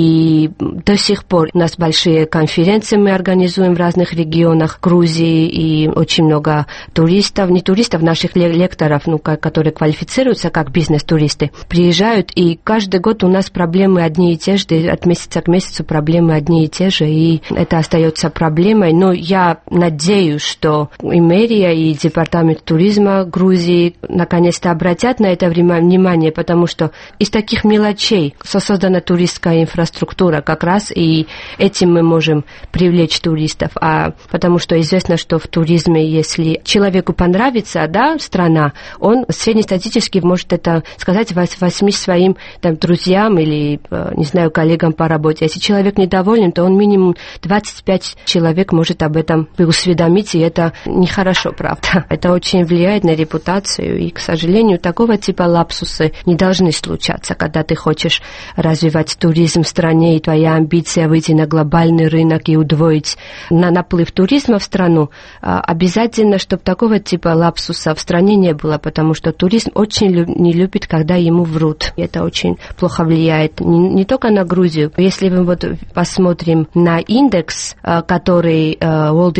Speaker 8: и до сих пор у нас большие конференции мы организуем в разных регионах Грузии, и очень много туристов, не туристов, наших лекторов, которые квалифицируются как бизнес-туристы, приезжают, и каждый год у нас проблемы одни и те же, от месяца к месяцу проблемы одни и те же, и это остается проблемой, но я надеюсь, что и мэрия, и департамент туризма Грузии наконец-то обратят на это внимание, потому что из таких мелочей создана туристская инфраструктура как раз, и этим мы можем привлечь туристов, потому что известно, что в туризме, если человеку понравится, страна, он среднестатистически может это сказать 8 своим друзьям или, не знаю, коллегам по работе. Если человек недоволен, то он минимум 25 человек может об этом усведомить, и это нехорошо, правда. Это очень влияет на репутацию, и, к сожалению, такого типа лапсусы не должны случаться, когда ты хочешь развивать туризм в стране, и твоя амбиция выйти на глобальный рынок и удвоить наплыв туризма в страну. Обязательно, чтобы такого типа лапсуса в стране не было, потому что туризм очень не любит, когда ему врут. И это очень плохо влияет не только на Грузию. Если мы посмотрим на индекс, который World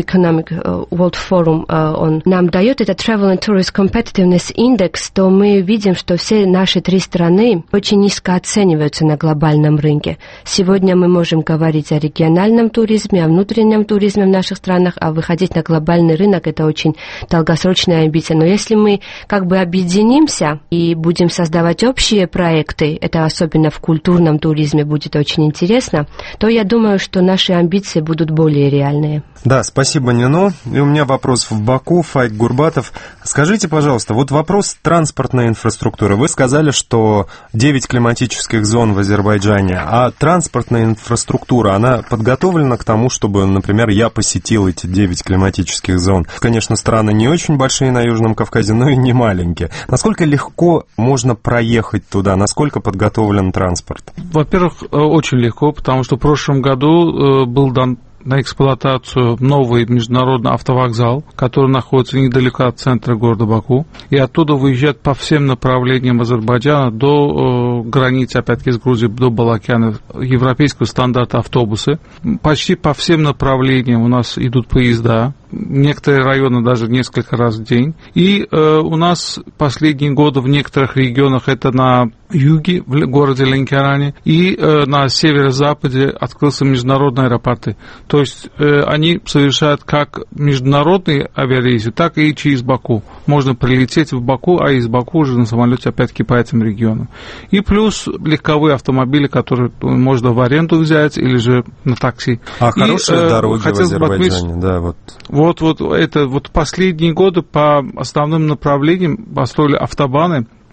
Speaker 8: Forum он нам дает, это Travel and Tourist Competitiveness Index, то мы видим, что все наши 3 страны очень низко оцениваются на глобальном рынке. Сегодня мы можем говорить о региональном туризме, о внутреннем туризме в наших странах, а выходить на глобальный рынок – это очень долгосрочная амбиция. Но если мы объединимся и будем создавать общие проекты, это особенно в культурном туризме будет очень интересно, то я думаю, что наши амбиции будут более реальные.
Speaker 5: Да, спасибо, Нино. И у меня вопрос в Баку, Фаик Гурбатов. Скажите, пожалуйста, вопрос транспортной инфраструктуры. Вы сказали, что 9 климатических зон в Азербайджане, а транспортная инфраструктура, она подготовлена к тому, чтобы, например, я посетил эти 9 климатических зон? Конечно, страны не очень большие на Южном Кавказе, но и не маленькие. Насколько легко можно проехать туда? Насколько подготовлен транспорт?
Speaker 6: Во-первых, очень легко, потому что в прошлом году был дан на эксплуатацию новый международный автовокзал, который находится недалеко от центра города Баку, и оттуда выезжают по всем направлениям Азербайджана до границы, опять-таки, с Грузией, до Балакяна, европейского стандарта автобусы. Почти по всем направлениям у нас идут поезда, некоторые районы даже несколько раз в день. И у нас последние годы в некоторых регионах, это на юге, в городе Ленкеране, и на северо-западе открылся международные аэропорты. То есть они совершают как международные авиарейсы, так и через Баку. Можно прилететь в Баку, а из Баку уже на самолете опять-таки по этим регионам. И плюс легковые автомобили, которые можно в аренду взять или же на такси.
Speaker 5: А хорошие дороги в Азербайджане, да, вот.
Speaker 6: Вот последние годы по основным направлениям построили автобаны,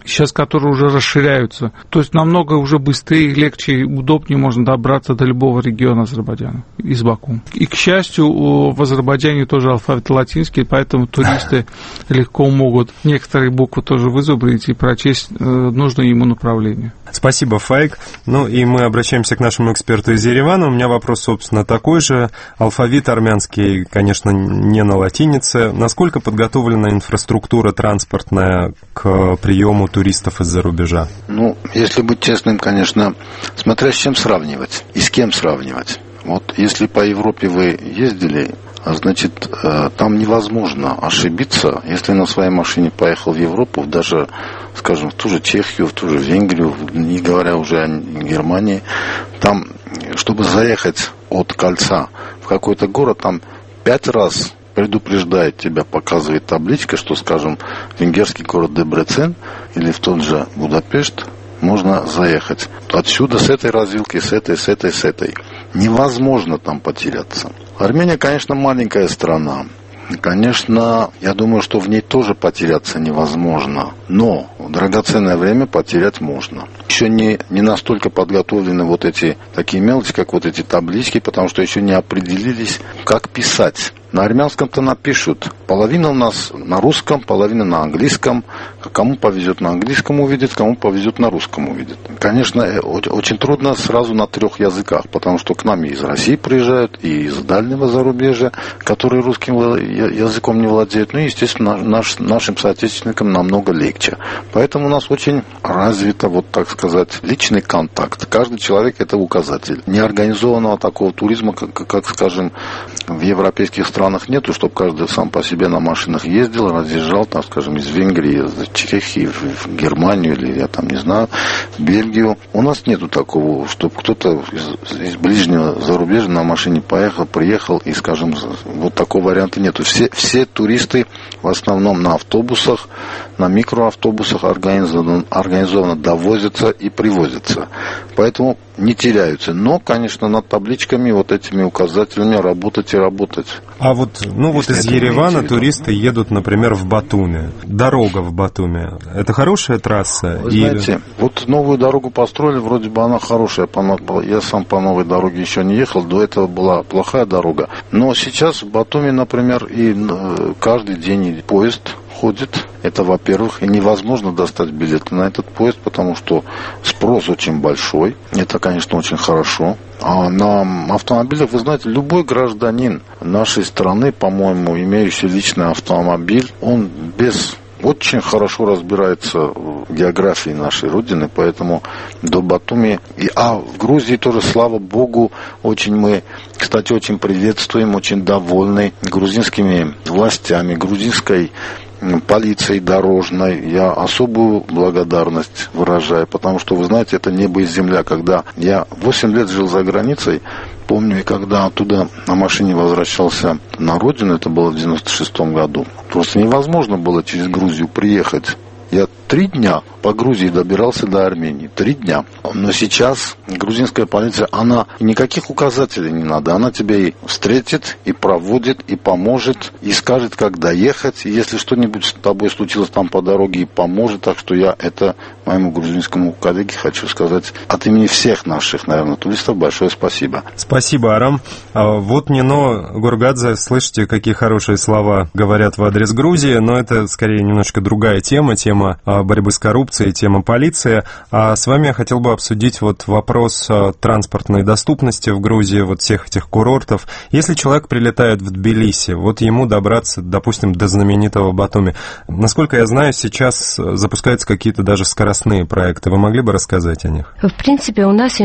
Speaker 6: сейчас которые уже расширяются. То есть намного уже быстрее, легче и удобнее можно добраться до любого региона Азербайджана из Баку. И, к счастью, в Азербайджане тоже алфавит латинский, поэтому туристы легко могут некоторые буквы тоже вызубрить и прочесть нужное ему направление.
Speaker 5: Спасибо, Фаик. Ну и мы обращаемся к нашему эксперту из Еревана. У меня вопрос, собственно, такой же. Алфавит армянский, конечно, не на латинице. Насколько подготовлена инфраструктура транспортная к приему туристов из-за рубежа?
Speaker 7: Ну, если быть честным, конечно, смотря с чем сравнивать и с кем сравнивать. Вот если по Европе вы ездили, значит, там невозможно ошибиться. Если на своей машине поехал в Европу, даже, скажем, в ту же Чехию, в ту же Венгрию, не говоря уже о Германии, там, чтобы заехать от кольца в какой-то город, там 5 раз предупреждает тебя, показывает табличка, что, скажем, венгерский город Дебрецен или в тот же Будапешт можно заехать. Отсюда, с этой развилки, с этой. Невозможно там потеряться. Армения, конечно, маленькая страна. Конечно, я думаю, что в ней тоже потеряться невозможно. Но драгоценное время потерять можно. Еще не настолько подготовлены вот эти такие мелочи, как вот эти таблички, потому что еще не определились, как писать. На армянском-то напишут. Половина у нас на русском, половина на английском. Кому повезет на английском увидеть, кому повезет на русском увидеть. Конечно, очень трудно сразу на 3 языках, потому что к нам и из России приезжают, и из дальнего зарубежья, которые русским языком не владеют. Ну и, естественно, нашим соотечественникам намного легче. Поэтому у нас очень развито, вот так сказать, личный контакт. Каждый человек – это указатель. Неорганизованного такого туризма, как скажем, в европейских странах нету, чтобы каждый сам по себе на машинах ездил, разъезжал, там, скажем, из Венгрии, из Чехии в Германию или, я там не знаю, в Бельгию. У нас нету такого, чтобы кто-то из ближнего зарубежья на машине поехал, приехал, и, скажем, вот такого варианта нету. Все туристы в основном на автобусах, на микроавтобусах организованно довозятся и привозятся. Поэтому не теряются. Но, конечно, над табличками, вот этими указателями работать и работать.
Speaker 5: А вот из Еревана туристы едут, например, в Батуми. Дорога в Батуми. Это хорошая трасса?
Speaker 7: Вы знаете, вот новую дорогу построили, вроде бы она хорошая. Я сам по новой дороге еще не ехал, до этого была плохая дорога. Но сейчас в Батуми, например, и каждый день поезд ходит. Это, во-первых, и невозможно достать билеты на этот поезд, потому что спрос очень большой. Это, конечно, очень хорошо. А на автомобилях, вы знаете, любой гражданин нашей страны, по-моему, имеющий личный автомобиль, он очень хорошо разбирается в географии нашей Родины, поэтому до Батуми. В Грузии тоже, слава Богу, мы, кстати, очень приветствуем, очень довольны грузинскими властями, грузинской полицией дорожной. Я особую благодарность выражаю, потому что, вы знаете, это небо и земля. Когда я 8 лет жил за границей, помню, и когда оттуда на машине возвращался на родину, это было в 96-м году, просто невозможно было через Грузию приехать. Я 3 дня по Грузии добирался до Армении. 3 дня. Но сейчас грузинская полиция, никаких указателей не надо. Она тебя и встретит, и проводит, и поможет, и скажет, как доехать. И если что-нибудь с тобой случилось там по дороге, и поможет. Так что я это моему грузинскому коллеге хочу сказать от имени всех наших, наверное, туристов большое спасибо.
Speaker 5: Спасибо, Арам. Вот Нино Гургадзе, слышите, какие хорошие слова говорят в адрес Грузии, но это скорее немножко другая тема борьбы с коррупцией, тема полиции. А с вами я хотел бы обсудить вот вопрос транспортной доступности в Грузии, вот всех этих курортов. Если человек прилетает в Тбилиси, вот ему добраться, допустим, до знаменитого Батуми. Насколько я знаю, сейчас запускаются какие-то даже скоростные проекты. Вы могли бы рассказать о них?
Speaker 8: В принципе, у нас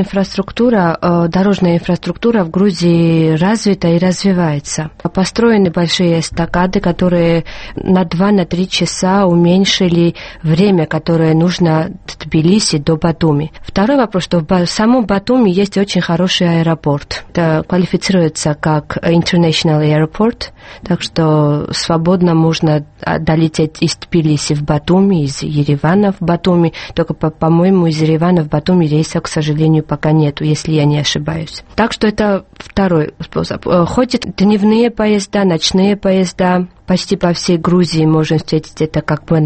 Speaker 8: дорожная инфраструктура в Грузии развита и развивается. Построены большие эстакады, которые на 2-3 часа уменьшили время, которое нужно в Тбилиси до Батуми. Второй вопрос, что в самом Батуми есть очень хороший аэропорт. Это квалифицируется как International Airport, так что свободно можно долететь из Тбилиси в Батуми, из Еревана в Батуми. Только, по-моему, из Еревана в Батуми рейса, к сожалению, пока нету, если я не ошибаюсь. Так что это второй способ. Ходят дневные поезда, ночные поезда. почти по всей Грузии можно встретить это как бы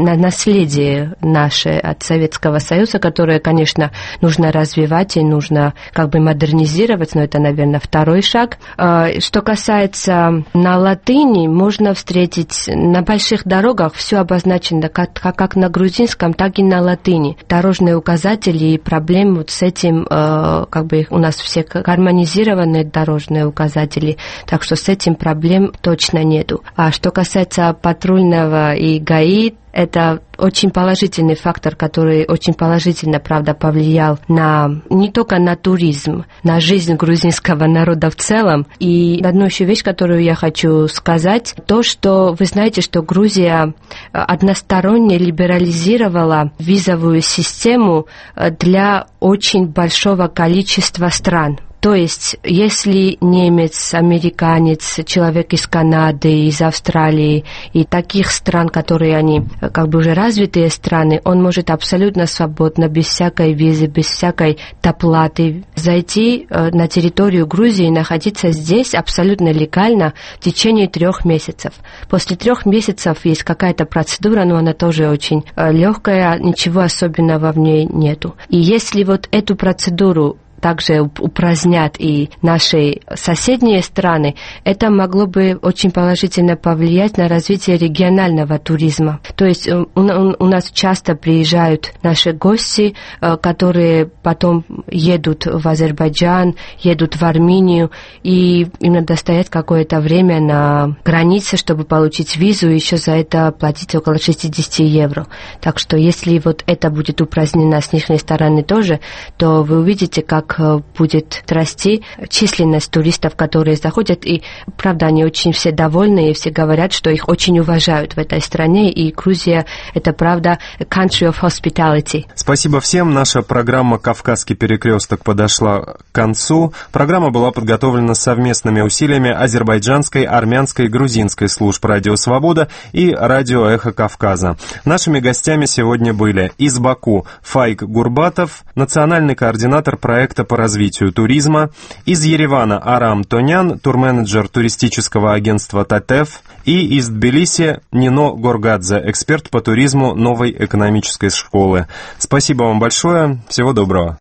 Speaker 8: наследие наше от Советского Союза, которое, конечно, нужно развивать и нужно как бы модернизировать, но это, наверное, второй шаг. Что касается на латыни, можно встретить на больших дорогах все обозначено как на грузинском, так и на латыни. Дорожные указатели и проблемы вот с этим, как бы у нас все гармонизированные дорожные указатели, так что с этим проблем точно нету. А что касается патрульного и ГАИ, это очень положительный фактор, который очень положительно, правда, повлиял не только на туризм, на жизнь грузинского народа в целом. И одну еще вещь, которую я хочу сказать, то, что вы знаете, что Грузия односторонне либерализировала визовую систему для очень большого количества стран. То есть, если немец, американец, человек из Канады, из Австралии и таких стран, которые они как бы уже развитые страны, он может абсолютно свободно, без всякой визы, без всякой доплаты зайти на территорию Грузии и находиться здесь абсолютно легально в течение 3 месяцев. После 3 месяцев есть какая-то процедура, но она тоже очень легкая, ничего особенного в ней нету. И если вот эту процедуру также упразднят и наши соседние страны, это могло бы очень положительно повлиять на развитие регионального туризма. То есть у нас часто приезжают наши гости, которые потом едут в Азербайджан, едут в Армению, и им надо стоять какое-то время на границе, чтобы получить визу, и еще за это платить около 60 евро. Так что если вот это будет упразднено с их стороны тоже, то вы увидите, как будет расти численность туристов, которые заходят, и, правда, они очень все довольны, и все говорят, что их очень уважают в этой стране, и Грузия — это, правда, country of hospitality.
Speaker 5: Спасибо всем. Наша программа «Кавказский перекресток» подошла к концу. Программа была подготовлена совместными усилиями азербайджанской, армянской, грузинской служб «Радио Свобода» и «Радио Эхо Кавказа». Нашими гостями сегодня были из Баку Фаик Гурбатов, национальный координатор проекта по развитию туризма, из Еревана Арам Тонян, турменеджер туристического агентства «ТАТЭФ», и из Тбилиси Нино Горгадзе, эксперт по туризму новой экономической школы. Спасибо вам большое. Всего доброго.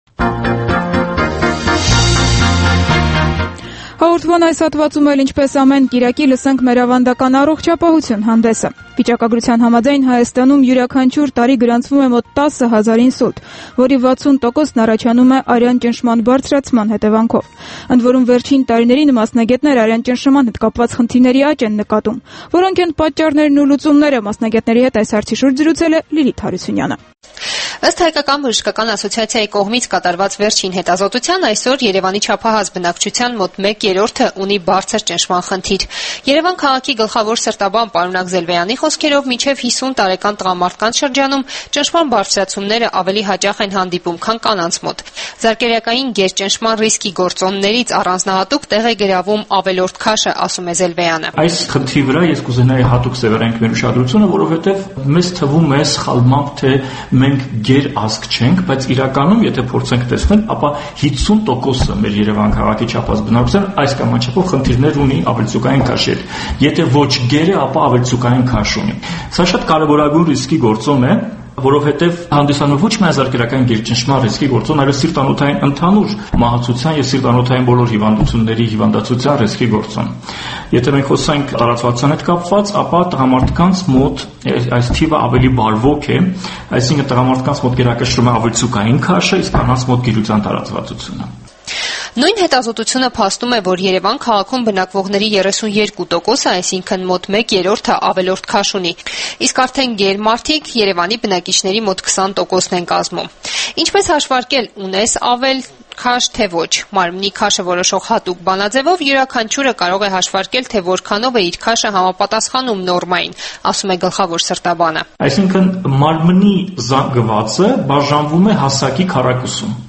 Speaker 1: Հաղորդման այս հատվածում էլ ինչպես ամեն կիրակի լսենք մեր ավանդական առողջապահություն հանդեսը։ Վիճակագրության համաձայն Հայաստանում յուրաքանչյուր տարի գրանցվում է մոտ 10,000 ինսուլտ, որի 60%-ն առաջանում է արյան ճնշման բարձրացման հետևանքով։ Ընդ որում վերջին տարիներին մասնագետներ արյան ճնշման հետ կապված խնդիրների աճ են նկատում, որոնք են պատճառներն ու լուծումները։ Մասնագետների հետ այս հարցի շուրջ զրուցել է Լիլիթ Հարությունյանը։
Speaker 9: Ըստ Հայկական բժշկական ասոցիացիայի կողմից կատարված վերջին հետազոտության, այսօր Երևանի չափահաս բնակչության մոտ 1/3-ը ունի բարձր ճնշման խնդիր։ Երևան քաղաքի գլխավոր սրտաբան պարոնակ Զելվեյանի խոսքերով մինչև 50 տարեկան տղամարդկանց շրջանում ճնշման բարձրացումները ավելի հաճախ են հանդիպում, քան կանանց մոտ։ Զարկերակային գերճնշման ռիսկի գործոններից առանձնահատուկ տեղ է գրավում ավելորդ քաշը, ասում է Զելվեյանը։
Speaker 10: Այս խնդրի վրա ես կուզենայի հատուկ սևեռենք մեր ուշադրությունը, որովհետև մեզ թվում է սխալմամբ, թե մենք գեր ազգ չենք, բայց իրականում, եթե փորձենք տեսնել, ապա 50%-ը մեր Երևան քաղաքի չափած բնակչության այս կամ այն չափով խնդիրներ ունի ավելցուկային քաշի հետ։ Եթե ոչ գերը, ապա ավելցուկային քաշ ունի։ Սա շատ կարևորագույն ռիսկի գործոն է, որովհետև հանդիսանում ոչ միայն զարկերակային գերճնշման ռիսկի գործոն, այլև սիրտանոթային ընդհանուր մահացության եւ սիրտանոթային բոլոր հիվանդությունների հիվանդացության ռիսկի գործոն։ Եթե մենք խոսենք տարածվածության հետ կապված, ապա տղամարդկանց մոտ այս թիվը ավելի բարվոք է, այսինքն տղամարդկանց մոտ գերակշռում է ավելցուկային քաշը, իսկ կանանց մոտ գիրության տարածվածությունը։
Speaker 9: Նույն հետազոտությունը փաստում է, որ Երևան քաղաքում բնակվողների 32%-ը, այսինքն մոտ 1/3-ը ավելորդ քաշ ունի, իսկ արդեն գեր մարդիկ Երևանի բնակիչների մոտ 20%-ն են կազմում։ Ինչպես հաշվարկել ունես ավել քաշ թե ոչ։ Մարմնի քաշը որոշող հատուկ բանաձևով յուրաքանչյուրը կարող է հաշվարկել, թե որքանով է իր քաշը համապատասխանում նորմային, ասում է գլխավոր սրտաբանը։
Speaker 10: Այսինքն մարմնի զանգվածը բաժանվում է հասակի քառակուսում։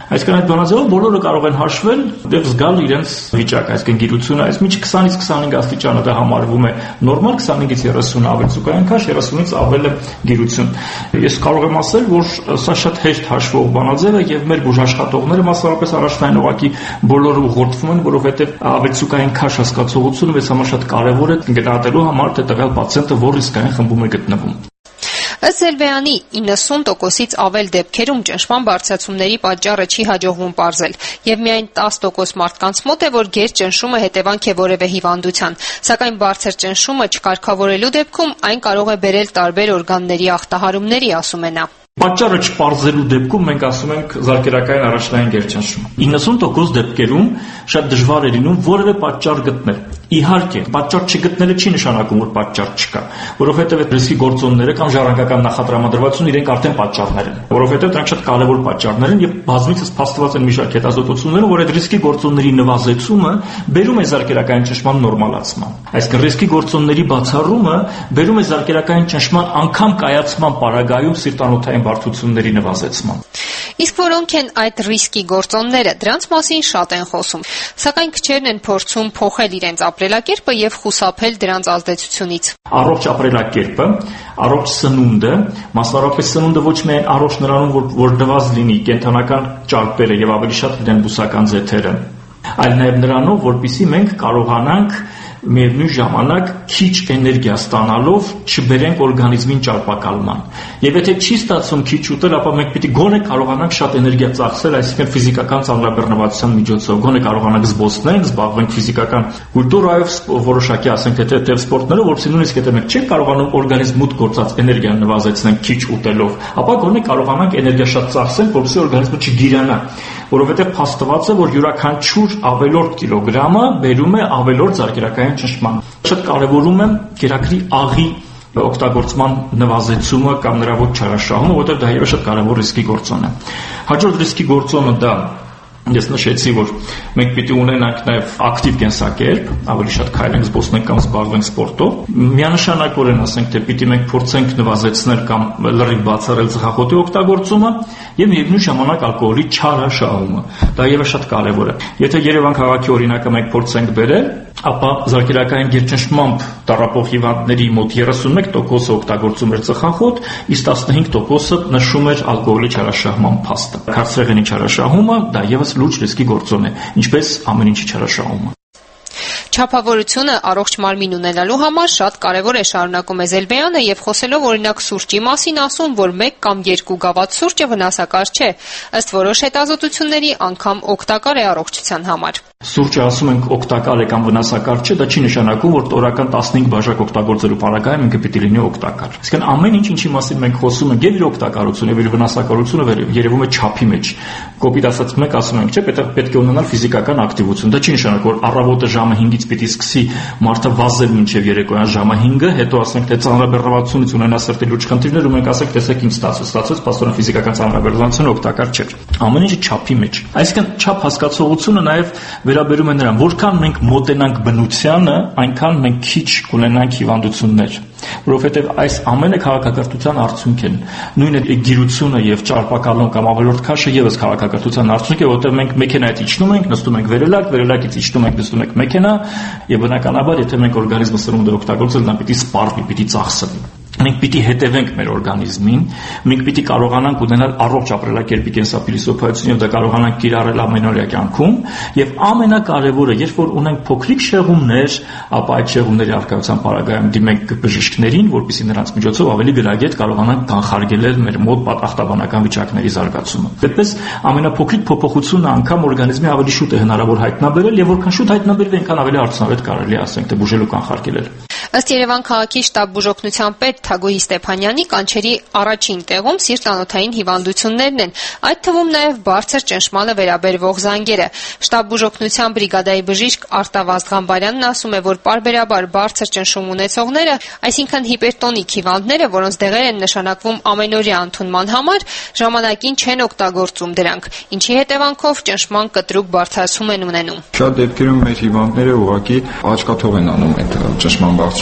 Speaker 10: Այսինքն այդ բանաձևով բոլորը կարող են հաշվել եւ զգալ իրենց վիճակը, այսինքն գիրությունը այս միջ 20-ից 25 աստիճանը դա համարվում է նորմալ, 25-ից 30-ը ավելցուկային քաշ, 30-ից ավելը գիրություն։ Ես կարող եմ ասել, որ սա շատ հեշտ հաշվող բանաձև է եւ մեր բուժաշխատողները մասնավորապես առաջնային օղակի բոլորը ուղղորդվում են, որովհետեւ ավելցուկային քաշ հասկացողությունը մեզ համար շատ կարեւոր է գնահատելու համար, թե տվյալ պացիենտը որ ռիսկային խմբում է գտնվում։
Speaker 9: Ըստ Զելբեյանի 90%-ից ավել դեպքերում ճնշման բարձրացումների պատճառը չի հաջողվում պարզել եւ միայն 10% մարդկանց մոտ է, որ գերճնշումը հետևանք է որևէ հիվանդության, սակայն բարձր ճնշումը չկարգավորելու դեպքում այն կարող է բերել տարբեր օրգանների ախտահարումների, ասում է նա։
Speaker 10: Պատճառը չպարզելու դեպքում մենք ասում ենք զարկերակային առաջնային գերճնշում։ 90% դեպքերում շատ դժվար է լինում որևէ պատճառ գտնել։ Իհարկե, պատճառ չգտնելը չի նշանակում, որ պատճառ չկա, որովհետև այդ ռիսկի գործոնները կամ ժառանգական նախատրամադրվածությունը իրենք արդեն պատճառներ են, որովհետև դրանք շատ կարևոր պատճառներ են եւ բազմիցս փաստված են մի շարք հետազոտությունները, որ այդ ռիսկի գործոնների նվազեցումը բերում է զարկերակային ճնշման նորմալացման։ Այսինքն ռիսկի գործոնների բացառումը բերում է զարկերակային ճնշման անգամ կայացման պարագայում սիրտանոթային բարդությունների նվազեցման։
Speaker 9: Իսկ որոնք են այդ ռիսկի գործոնները, դրանց մասին շատ են խոսում, սակայն քչերն են փորձում փոխել իրենց ապրելակերպը եւ խուսափել դրանց ազդեցությունից։
Speaker 10: Առողջ ապրելակերպը, առողջ սնունդը, մասնավորապես սնունդը ոչ միայն առողջ նրանում, որ նվազ լինի կենդանական ճարպերը եւ ավելի շատ լինեն բուսական ձեթերը, այլ նաեւ նրանով, որպեսզի մենք կարողանանք միևնույն ժամանակ քիչ էներգիա ստանալով չբերենք օրգանիզմին ճարպակալման։ Եվ եթե չի ստացվում քիչ ուտել, ապա մենք պիտի գոնե կարողանանք շատ էներգիա ծախսել, այսինքն ֆիզիկական ծանրաբեռնվածության միջոցով, գոնե կարողանանք զբոսնել, զբաղվենք ֆիզիկական կուլտուրայով, որոշակի ասենք թե սպորտներով, որովհետեւ նույնիսկ եթե մենք չենք կարողանում օրգանիզմ մուտք գործած էներգիան նվազեցնել քիչ ուտելով, ապա գոնե կարողանանք էներգիա շատ ծախսել, որպեսզի օրգանիզմը չգիրանա, որովհետեւ փաստված է, որ յուրաքանչյուր ավելորդ կիլոգրամը բերում է ավելորդ զարկերակային ճնշման։ Շատ կարևորում եմ կերակրի աղի օգտագործման նվազեցումը կամ նրա ոչ չարաշահումը, որովհետև դա ևս շատ կարևոր ռիսկի գործոն է։ Հաջորդ ռիսկի գործոնը դա ես նշեցի, որ մենք պիտի ունենանք նաև ակտիվ կենսակերպ, ավելի շատ քայլենք, զբոսնենք կամ զբաղվենք սպորտով։ Միանշանակորեն ասենք, թե պիտի մենք փորձենք նվազեցնել կամ լրիվ բացառել ծխախոտի օգտագործումը եւ միևնույն ժամանակ ալկոհոլի չարաշահումը։ Դա ևս շատ կարևոր է։ Եթե Երևան քաղաքի օրինակը մենք փորձենք բերել, ապա զարկերակային գերճնշմամբ տառապող հիվանդների մոտ 31% օգտագործում էր ծխախոտ, իսկ 15% նշում էր ալկոհոլի չարաշահման փաստը։ Քաղցրեղենի չարաշահումը դա ևս լուրջ ռիսկի գործոն է, ինչպես ամեն ինչի չարաշահումը։
Speaker 9: Չափավորությունը առողջ մարմին ունենալու համար շատ կարևոր է, շարունակում է Զելբեյանը եւ խոսելով օրինակ սուրճի մասին ասում, որ 1 կամ 2 գավաթ սուրճը վնասակար չէ, ըստ որոշ հետազոտությունների անգամ օգտակար է առողջության համար։
Speaker 10: Սուրճը ասում ենք օգտակար է կամ վնասակար չէ, դա չի նշանակում, որ տորական 15 բաժակ օգտագործելու պարագայում ինքը պիտի լինի օգտակար։ Իսկն ամեն ինչ, ինչի մասին մենք խոսում ենք, եւ իր օգտակարությունը, եւ իր վնասակարությունը երևում է չափի մեջ։ Կոպիտ ասած մենք ասում ենք, չէ, պետք է ունենալ ֆիզիկական ակտիվություն։ Դա չի նշանակում, որ առավոտը ժամը 5-ից պիտի սկսի մարդը վազել մինչև երեկոյան ժամը 5-ը, հետո ասենք թե ծանրաբեռնվածությունից ունենա սրտի լուրջ խնդիրներ ու մենք ասենք տեսեք ինչ ստացվեց, պաստորեն ֆիզիկական ծանրաբեռնվածությունը օգտակար չէ։ Ամեն ինչը չափի մեջ։ Այսինքն չափ հասկացողությունը նաև վերաբերում է նրան, որքան մենք մոտենանք բնությանը, այնքան մենք քիչ կունենանք հիվանդություններ, որովհետև այս ամենը քաղաքակրթության արդյունք են։ Նույնը գիրությունը եւ ճարպակալում կամ ավելորդ քաշը եւս քաղաքակրթության արդյունք է, որովհետև մենք մեքենայից իջնում ենք, նստում ենք վերելակ, վերելակից իջնում ենք, նստում ենք մեքենա, եւ բնականաբար եթե մենք օրգանիզմը սնունդ է օգտագործել, նա պիտի սպառվի, պիտի ծախսվի։ Մենք պիտի հետևենք մեր օրգանիզմին, մենք պիտի կարողանանք ունենալ առողջ ապրելակերպի կենսափիլիսոփայություն եւ դա կարողանանք կիրառել ամենօրյա կյանքում եւ ամենակարևորը, երբ որ ունենք փոքրիկ շեղումներ, ապա այդ շեղումների առկայության պարագայում դիմենք բժիշկներին, որպեսզի նրանց միջոցով ավելի գրագետ կարողանանք կանխարգելել մեր մոտ պատախտաբանական վիճակների զարգացումը։ Այդպես ամենափոքրիկ փոփոխությունը անգամ օրգանիզմի ավելի շուտ է հնարավոր հայտնաբերել եւ որքան շուտ հայտնաբերվի, այնքան ավելի արդյունավետ կարելի է ասենք թե բուժելու կանխարգելել։
Speaker 9: Ըստ Երևան քաղաքի շտաբ բուժօգնության պետ Թագուհի Ստեփանյանի կանչերի առաջին տեղում սիրտանոթային հիվանդություններն են, այդ թվում նաև բարձր ճնշմանը վերաբերվող զանգերը։ Շտաբ բուժօգնության բրիգադայի բժիշկ Արտավազդ Ղամբարյանն ասում է, որ պարբերաբար բարձր ճնշում ունեցողները, այսինքն հիպերտոնիկ հիվանդները, որոնց դեղեր են նշանակվում ամենօրյա ընդունման համար, ժամանակին չեն օգտագործում դրանք, ինչի հետևանքով ճնշման կտրուկ բարձրացում են ունենում։
Speaker 11: Շատ դեպքերում մեր հիվանդները ուղղակի աչքաթող են անում այդ ճնշման բարձրացումը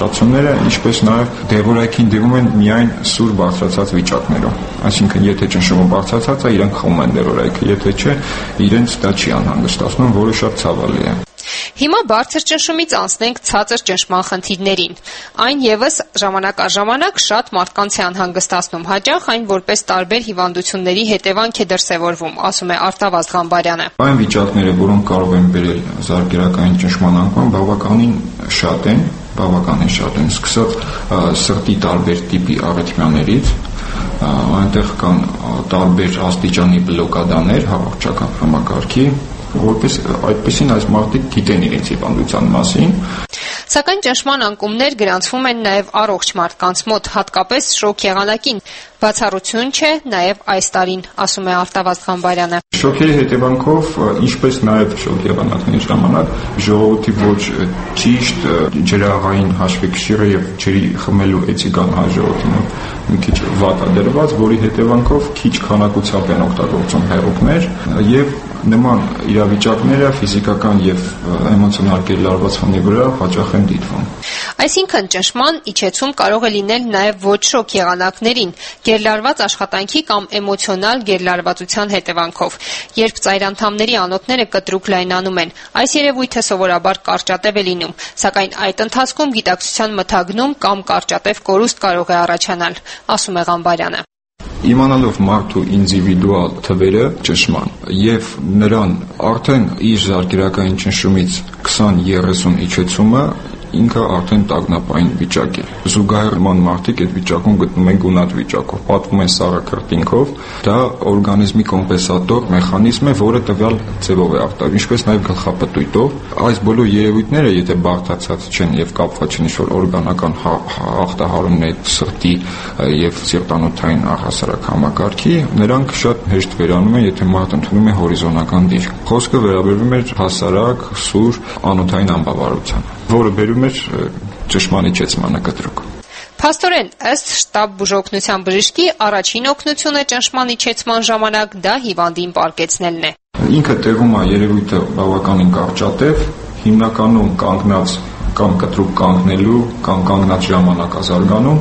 Speaker 11: զգուշացումները, ինչպես նաև դեղորայքին դիմում են միայն սուր բարձրացած վիճակներով։ Այսինքն, եթե ճնշումը բարձրացած է, իրանք խմում են դեղորայքը, եթե չէ, իրենց դա չի անհանգստացնում, որը շատ ցավալի է։
Speaker 9: Հիմա բարձր ճնշումից անցնենք ցածր ճնշման խնդիրներին։ Այն եւս ժամանակ առ ժամանակ շատ մարդկանց է անհանգստացնում, հաճախ այն որպես տարբեր հիվանդությունների հետևանք է դրսևորվում, ասում է Արտավազդ Ղամբարյանը։
Speaker 11: Այն վիճակները, որոնք կարող են բերել զարգերակային ճնշման անկման, բավականին շատ են, սկսած սրտի տարբեր տիպի արիթմիաներից, այնտեղ կան տարբեր աստիճանի բլոկադաներ հաղորդչական համակարգի, որպես այդպեսին այս մարդիկ գիտեն իրենց հիվանդության մասին։
Speaker 9: Սակայն ճնշման անկումներ գրանցվում են նաև առողջ մարդկանց մոտ, հատկապես շոկ եղանակին։ Բացառություն չէ նաև այս տարին, ասում է Արտավազդ Ղամբարյանը։
Speaker 11: Շոկերի հետևանքով, ինչպես նաև շոկ եղանակների ժամանակ, ժողովրդի ոչ ճիշտ ջրաղային հաշվեկշիռը եւ ջրի խմելու էթիկան հայ ժողովրդին մի քիչ վատ է դրված, որի հետևանքով քիչ քանակությամբ են օգտագործում հեղուկներ եւ նման իրավիճակները ֆիզիկական եւ էմոցիոնալ գերլարվածքների վրա հաճախ են դիտվում։
Speaker 9: Այսինքն ճնշման իջեցում կարող է լինել նաև ոչ շոկ եղանակներին, գերլարված աշխատանքի կամ էմոցիոնալ գերլարվածության հետևանքով, երբ ծայրանդամների անոթները կտրուկ լայնանում են։ Այս երևույթը սովորաբար կարճատև է լինում, սակայն այդ ընթացքում գիտակցության մթագնում կամ կարճատև կորուստ կարող է առաջանալ, ասում է Ղամբարյանը։
Speaker 11: Իմանալով մարդու ինդիվիդուալ թվերը ճնշման եւ նրան արդեն իր զարգերակային ճնշումից 20-30 իջեցումը ինքը արդեն տագնապային վիճակ է։ Զուգահեռ մարդիկ այդ վիճակում գտնում են գունատ վիճակով, պատվում են սառը քրտինքով, դա օրգանիզմի կոմպենսատոր մեխանիզմ է, որը տվյալ ձևով է արտադրվում, ինչպես նաև գլխապտույտով։ Այս բոլոր երևույթները, եթե բարդացած չեն եւ կապված չեն ինչ-որ օրգանական ախտահարումներ սրտի եւ սիրտանոթային առհասարակ համակարգի, նրանք շատ հեշտ վերանում են, եթե մարդ ընդունում է հորիզոնական դիրք։ Խոսքը վերաբերվում է հասարակ, սուր, անոթային անբավարարությանը, որը բերում էր ճշմարի իջեցմանը կտրուկ։
Speaker 9: Փաստորեն, ըստ շտաբ բուժօգնության բժշկի, առաջին օգնությունը ճնշման իջեցման ժամանակ դա հիվանդին պարկեցնելն է։
Speaker 11: Ինքը տեղում է երևույթը բավականին կարճատև, հիմնականում կանգնած կամ կտրուկ կանգնելու կամ կանգնած ժամանակ զարգանում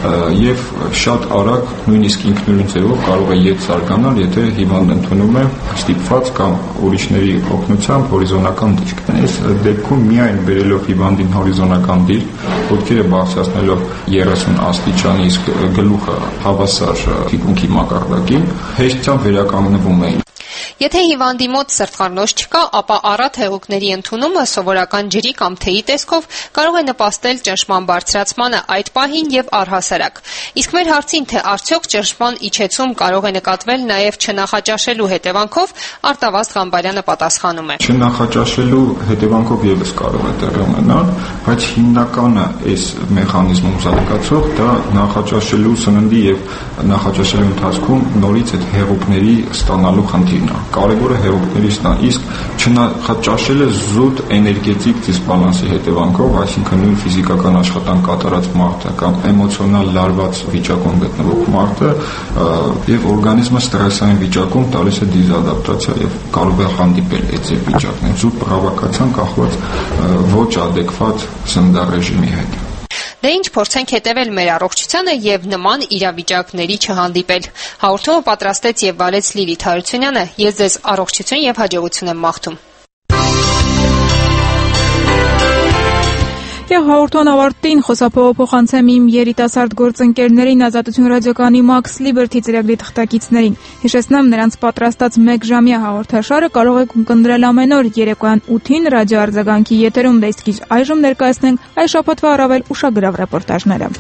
Speaker 11: եւ շատ արագ նույնիսկ ինքնուրույն ձևով կարող է ետ զարգանալ, եթե հիվանդը ընդունում է ստիպված կամ ուրիշների օգնությամբ հորիզոնական դիրք։ Այս դեպքում միայն բերելով հիվանդին հորիզոնական դիրք, ոտքերը բարձրացնելով 30 աստիճանի, իսկ գլուխը հավասար թիկունքի մակարդակին, հեշտությամբ վերականգնվում է։
Speaker 9: Եթե հիվանդի մոտ սրտխառնոց չկա, ապա առատ հեղուկների ընդունումը սովորական ջրի կամ թեյի տեսքով կարող է նպաստել ճնշման բարձրացմանը այդ պահին եւ առհասարակ։ Իսկ մեր հարցին, թե արդյոք ճնշման իջեցում կարող է նկատվել նաեւ չնախաճաշելու հետևանքով, Արտավազդ Ղամբարյանը պատասխանում է.
Speaker 11: Չնախաճաշելու հետևանքով եւս կարող է տեղի ունենալ, բայց հիմնականը այս մեխանիզմում զարգացող դա նախաճաշելու սննդի եւ նախաճաշելու ընթացքում նորից այդ հեղուկների ստանալու խնդիրն է։ Կարևորը հեղուկների ստան, իսկ չնախաճաշելը զուտ էներգետիկ դիսբալանսի հետևանքով, այսինքն նույն ֆիզիկական աշխատանք կատարած մարդը կամ էմոցիոնալ լարված վիճակում գտնվող մարդը եւ օրգանիզմը ստրեսային վիճակում տալիս է դիզադապտացիա եւ կարող է հանդիպել այդ վիճակներ զուտ պրովոկացիան կախված ոչ ադեկվատ սննդարեժիմի հետ։
Speaker 9: Դե ինչ փորձենք հետևել մեր առողջությանը եւ նման իրավիճակների չհանդիպել։ Հաղորդումը պատրաստեց եւ վարեց Լիլիթ Հարությունյանը։ Ես ձեզ առողջություն եւ հաջողություն եմ մաղթում։
Speaker 1: Եվ հաղորդման ավարտին խոսափողը փոխանցեմ իմ երիտասարդ գործընկերներին Ազատություն ռադիոկայանի Max Liberty ծրագրի թղթակիցներին։ Հիշեցնեմ, նրանց պատրաստած 1 ժամյա հաղորդաշարը կարող եք ունկնդրել ամեն օր երեկոյան 8-ին ռադիոարձագանքի եթերում, դա իսկ այժմ ներկայացնենք այս շաբաթվա առավել ուշագրավ ռեպորտաժները։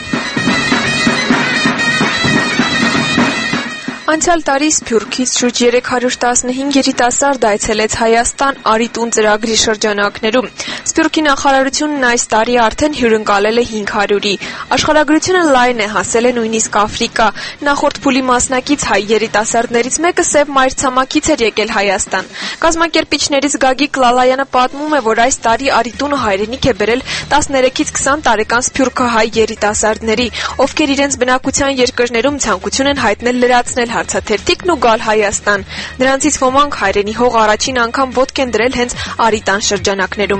Speaker 12: Անցյալ տարի Սփյուռքից շուրջ 315 երիտասարդ այցելեց Հայաստան «Արի տուն» ծրագրի շրջանակներում։ Սփյուռքի նախարարությունն այս տարի արդեն հյուրընկալել է 500-ի։ Աշխարհագրությունը լայն է, հասել է նույնիսկ Աֆրիկա։ Նախորդ փուլի մասնակից հայ երիտասարդներից մեկը Սև մայրցամաքից էր եկել Հայաստան։ Կազմակերպիչներից Գագիկ Լալայանը պատմում է, որ այս տարի «Արի տունը» հայրենիք է բերել 13-ից 20 տարեկան սփյուռքահայ երիտասարդների, ովքեր իրենց բնակության երկրներում ցանկություն են հայտնել լրացնել հարցաթերթիկն ու գալ Հայաստան։ Նրանցից ոմանք հայրենի հող առաջին անգամ ոտք են դրել հենց Արի տան շրջանակներում։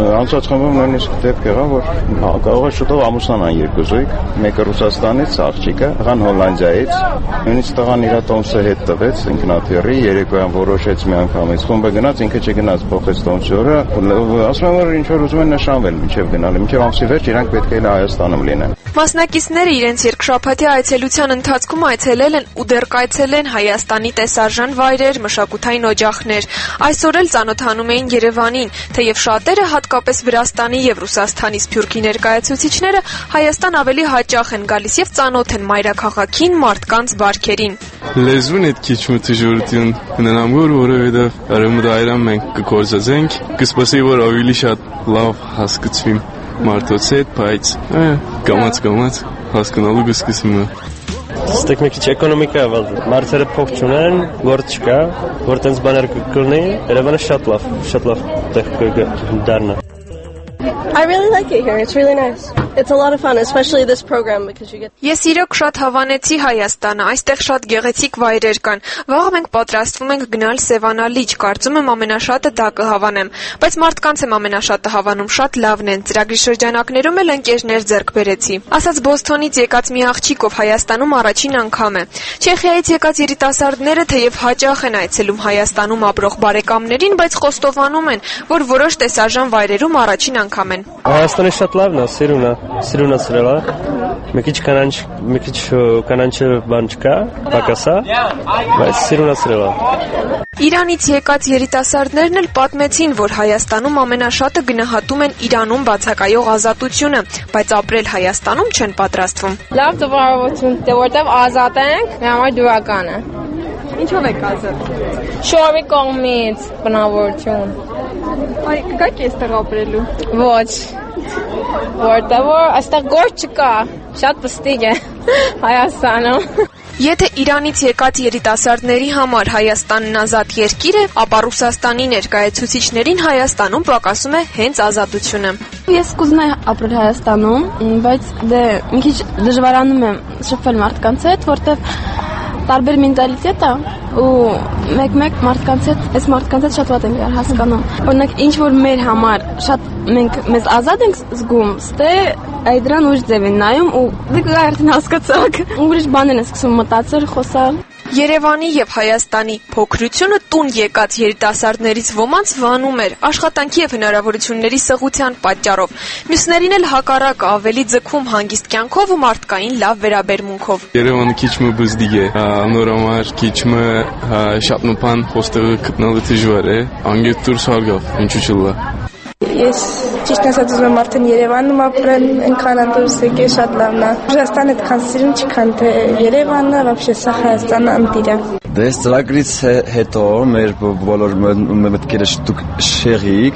Speaker 13: Անցած խմբում նույնիսկ դեպք եղավ, որ կարող է շուտով ամուսնանան երկու զույգ, մեկը Ռուսաստանից, աղջիկը, աղան Հոլանդիայից, նույնիսկ տղան իր տոմսը հետ տվեց ինքնաթիռի, երեկոյան որոշեց մի անգամից, խումբը գնաց, ինքը չգնաց, փոխեց տոմսը, ասում եմ, որ ինչ որ ուզում են նշանվել մինչև գնալը, մինչև ամսի վերջ իրանք պետք է Հայաստանում լինեն։
Speaker 12: Մասնակիցները իրենց երկշաբաթյա այցելության ընթացքում այցելել են ու դեռ կայցելեն Հայաստանի տեսարժան վայրեր, մշակութային օջախներ։ Այսօր էլ ծանոթանում էին Երևանին, թեև շատերը, հատկապես Վրաստանի եւ Ռուսաստանի Սփյուռքի ներկայացուցիչները Հայաստան ավելի հաճախ են գալիս եւ ծանոթ են մայրաքաղաքին, մարդկանց բարքերին։
Speaker 14: Լեզուն այդ քիչ մտժորություն ունենամ, որովհետեւ արմդայրամ մենք կկործածենք, կսպասեի որ ավելի շատ լավ հասկացվի մարդոց հետ, բայց կամաց հասկանալու կսկսում եմ։
Speaker 15: Ստեք մի քիչ էկոնոմիկա է, մարդերը փող չունեն, գործ չկա, որ տենց բաներ կլինի, Երևանը շատ լավ տեղ կդառնա։
Speaker 16: I really like it here. It's really nice. It's a lot of fun, especially this program because you get.
Speaker 12: Ես իրոք շատ հավանեցի Հայաստանը, այստեղ շատ գեղեցիկ վայրեր կան։ Վաղը մենք պատրաստվում ենք գնալ Սևանա լիճ, կարծում եմ ամենաշատը դա կհավանեմ, բայց մարդկանց եմ ամենաշատը հավանում, շատ լավն են։ Ծրագրի շրջանակներում էլ ընկերներ ձեռք բերեցի։ Ասած Բոստոնից եկած մի աղջիկ, ով Հայաստանում առաջին անգամ է։ Չեխիայից եկած երիտասարդները թեև հաճախ են այցելում Հայաստանում ապրող բարեկամներին, բայց խոստովանում են, որ որոշ տեսարժան վայրերում առաջին անգամ են։
Speaker 15: Հայաստանը շատ լավն է, սիրուն է սրել, մի քիչ կանանչը բան չկա, պակասա, բայց սիրուն է սրել։
Speaker 12: Իրանից եկած երիտասարդներն էլ պատմեցին, որ Հայաստանում ամենաշատը գնահատում են Իրանում բացակայող ազատությունը, բայց ապրել Հայաստանում չեն պատրաստվում։
Speaker 17: Լավ տպավորություն, որտեղ ազատ ենք, մի համար դուրական է։
Speaker 12: Ինչով եք ազատ։
Speaker 17: Շորի կողմից բնավորություն։
Speaker 12: Այ կգաք այստեղ ապրելու։
Speaker 17: Ոչ։ Որտեղ որ այստեղ գործ չկա, շատ պստիկ է Հայաստանում։
Speaker 12: Եթե Իրանից եկած երիտասարդների համար Հայաստանն ազատ երկիր է, ապա Ռուսաստանի ներկայացուցիչներին Հայաստանում պակասում է հենց ազատությունը։
Speaker 18: Ես կուզենայի ապրել Հայաստանում, բայց մի քիչ դժվարանում եմ շփվել մարդկանց հետ, որտեղ տարբեր մենտալիտետ է ու մեկ մարդկանց հետ շատ վատ ենք հասկանում։ Օրինակ ինչ որ մեր համար շատ մենք մեզ ազատ ենք զգում, ստե այդրան ուրիշ ձև են նայում ու դուք արդեն հասկացաք։ Ուրիշ բաներ են սկսում մտածել, խոսալ։
Speaker 12: Երևանի եւ Հայաստանի փոքրությունը տուն եկած երիտասարդներից ոմանց վանում էր աշխատանքի եւ հնարավորությունների սղության պատճառով։ Մյուսներին էլ հակառակը ավելի ձգում հանգիստ կյանքով ու մարդկային լավ վերաբերմունքով։
Speaker 14: Երևանը քիչ մը բզդիգ է, նորմալ քիչ մը շապնոպան հոստը գտնալը դժվար է, անգետ դուրս հարգավ, ինչու՞ չլա։
Speaker 16: Ես ճիշտ ասած ուզում եմ արդեն Երևանում ապրել, այնքան դուրս եկել շատ լավն է։ Ռուսաստանը այդքան սիրուն չքան թե Երևանը, вообще սա Հայաստանը ընտիր է։
Speaker 19: Դες ծրագրից հետո մեր բոլոր մտքերը շտուկ շեղիկ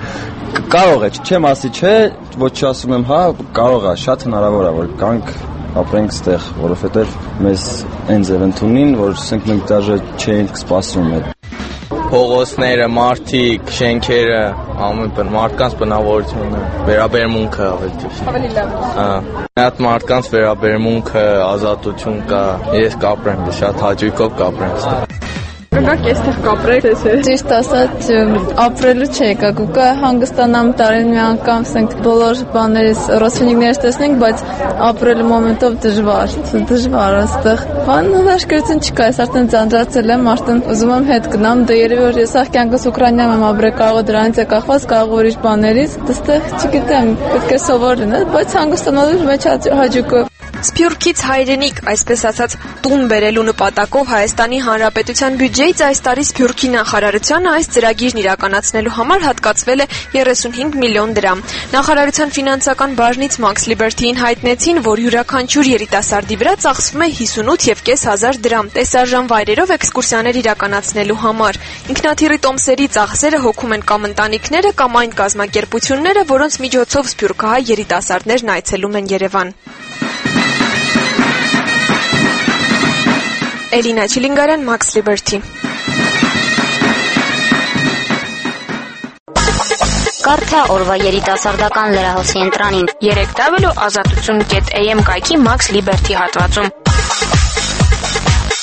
Speaker 19: կարող է, չեմ ասի չէ, ոչ ասում եմ հա, կարող է, շատ հնարավոր է որ կանք ապրենք ստեղ, որովհետև մեզ այն ձև ընդունին, որ ասենք մենք դաժե չենք սպասում այդ
Speaker 20: փողոցները, մարդիկ, շենքերը, ամեն մարդկանց բնավորությունը, վերաբերմունքը ավելի
Speaker 12: լավ։
Speaker 20: Այդ մարդկանց վերաբերմունքը, ազատություն կա, ես կապրեմ, շատ հաճույքով կապրեմ։
Speaker 12: Կգաք այստեղ կապրեք, թե՞
Speaker 17: Ճիշտ ասած, ապրելու չէ եկա, կուկա հանգստանամ տարին մի անգամ, ասենք բոլոր բաներից, ռոսվենիկներից տեսնենք, բայց ապրելու մոմենտով դժվար այստեղ։ Բան հաշկերություն չկա, ես արդեն ձանձրացել եմ, արդեն ուզում եմ հետ գնամ, դե երևի որ ես կյանքս Ուկրաինայում եմ ապրել, կարող է դրանից է կախված, կարող ուրիշ բաներից, դստեղ չգիտեմ, պետք է սովոր լինել, բայց հանգստանալու մեջ հաճույքով։
Speaker 12: Սփյուռքից հայրենիք, այսպես ասած, տուն բերելու նպատակով Հայաստանի Հանրապետության բյուջեից այս տարի Սփյուռքի նախարարությանը այս ծրագիրն իրականացնելու համար հատկացվել է 35 միլիոն դրամ։ Նախարարության ֆինանսական բաժնից Max Liberty-ին հայտնեցին, որ յուրաքանչյուր երիտասարդի վրա ծախսվում է 58.500 դրամ տեսարժան վայրերով էքսկուրսիաներ իրականացնելու համար։ Ինքնաթիռի տոմսերի ծախսերը հոգում են կամ ընտանիքները, կամ այն կազմակերպությունները, որոնց միջոցով սփյուռքահայ երիտասարդներն այցելում են Երևան։ Էլինա Չիլինգարյան, Max Liberty։
Speaker 21: Կարդա օրվա երիտասարդական լրահոսի ընտրանին
Speaker 12: 3w.azatutsun.am կայքի Max Liberty հատվածում։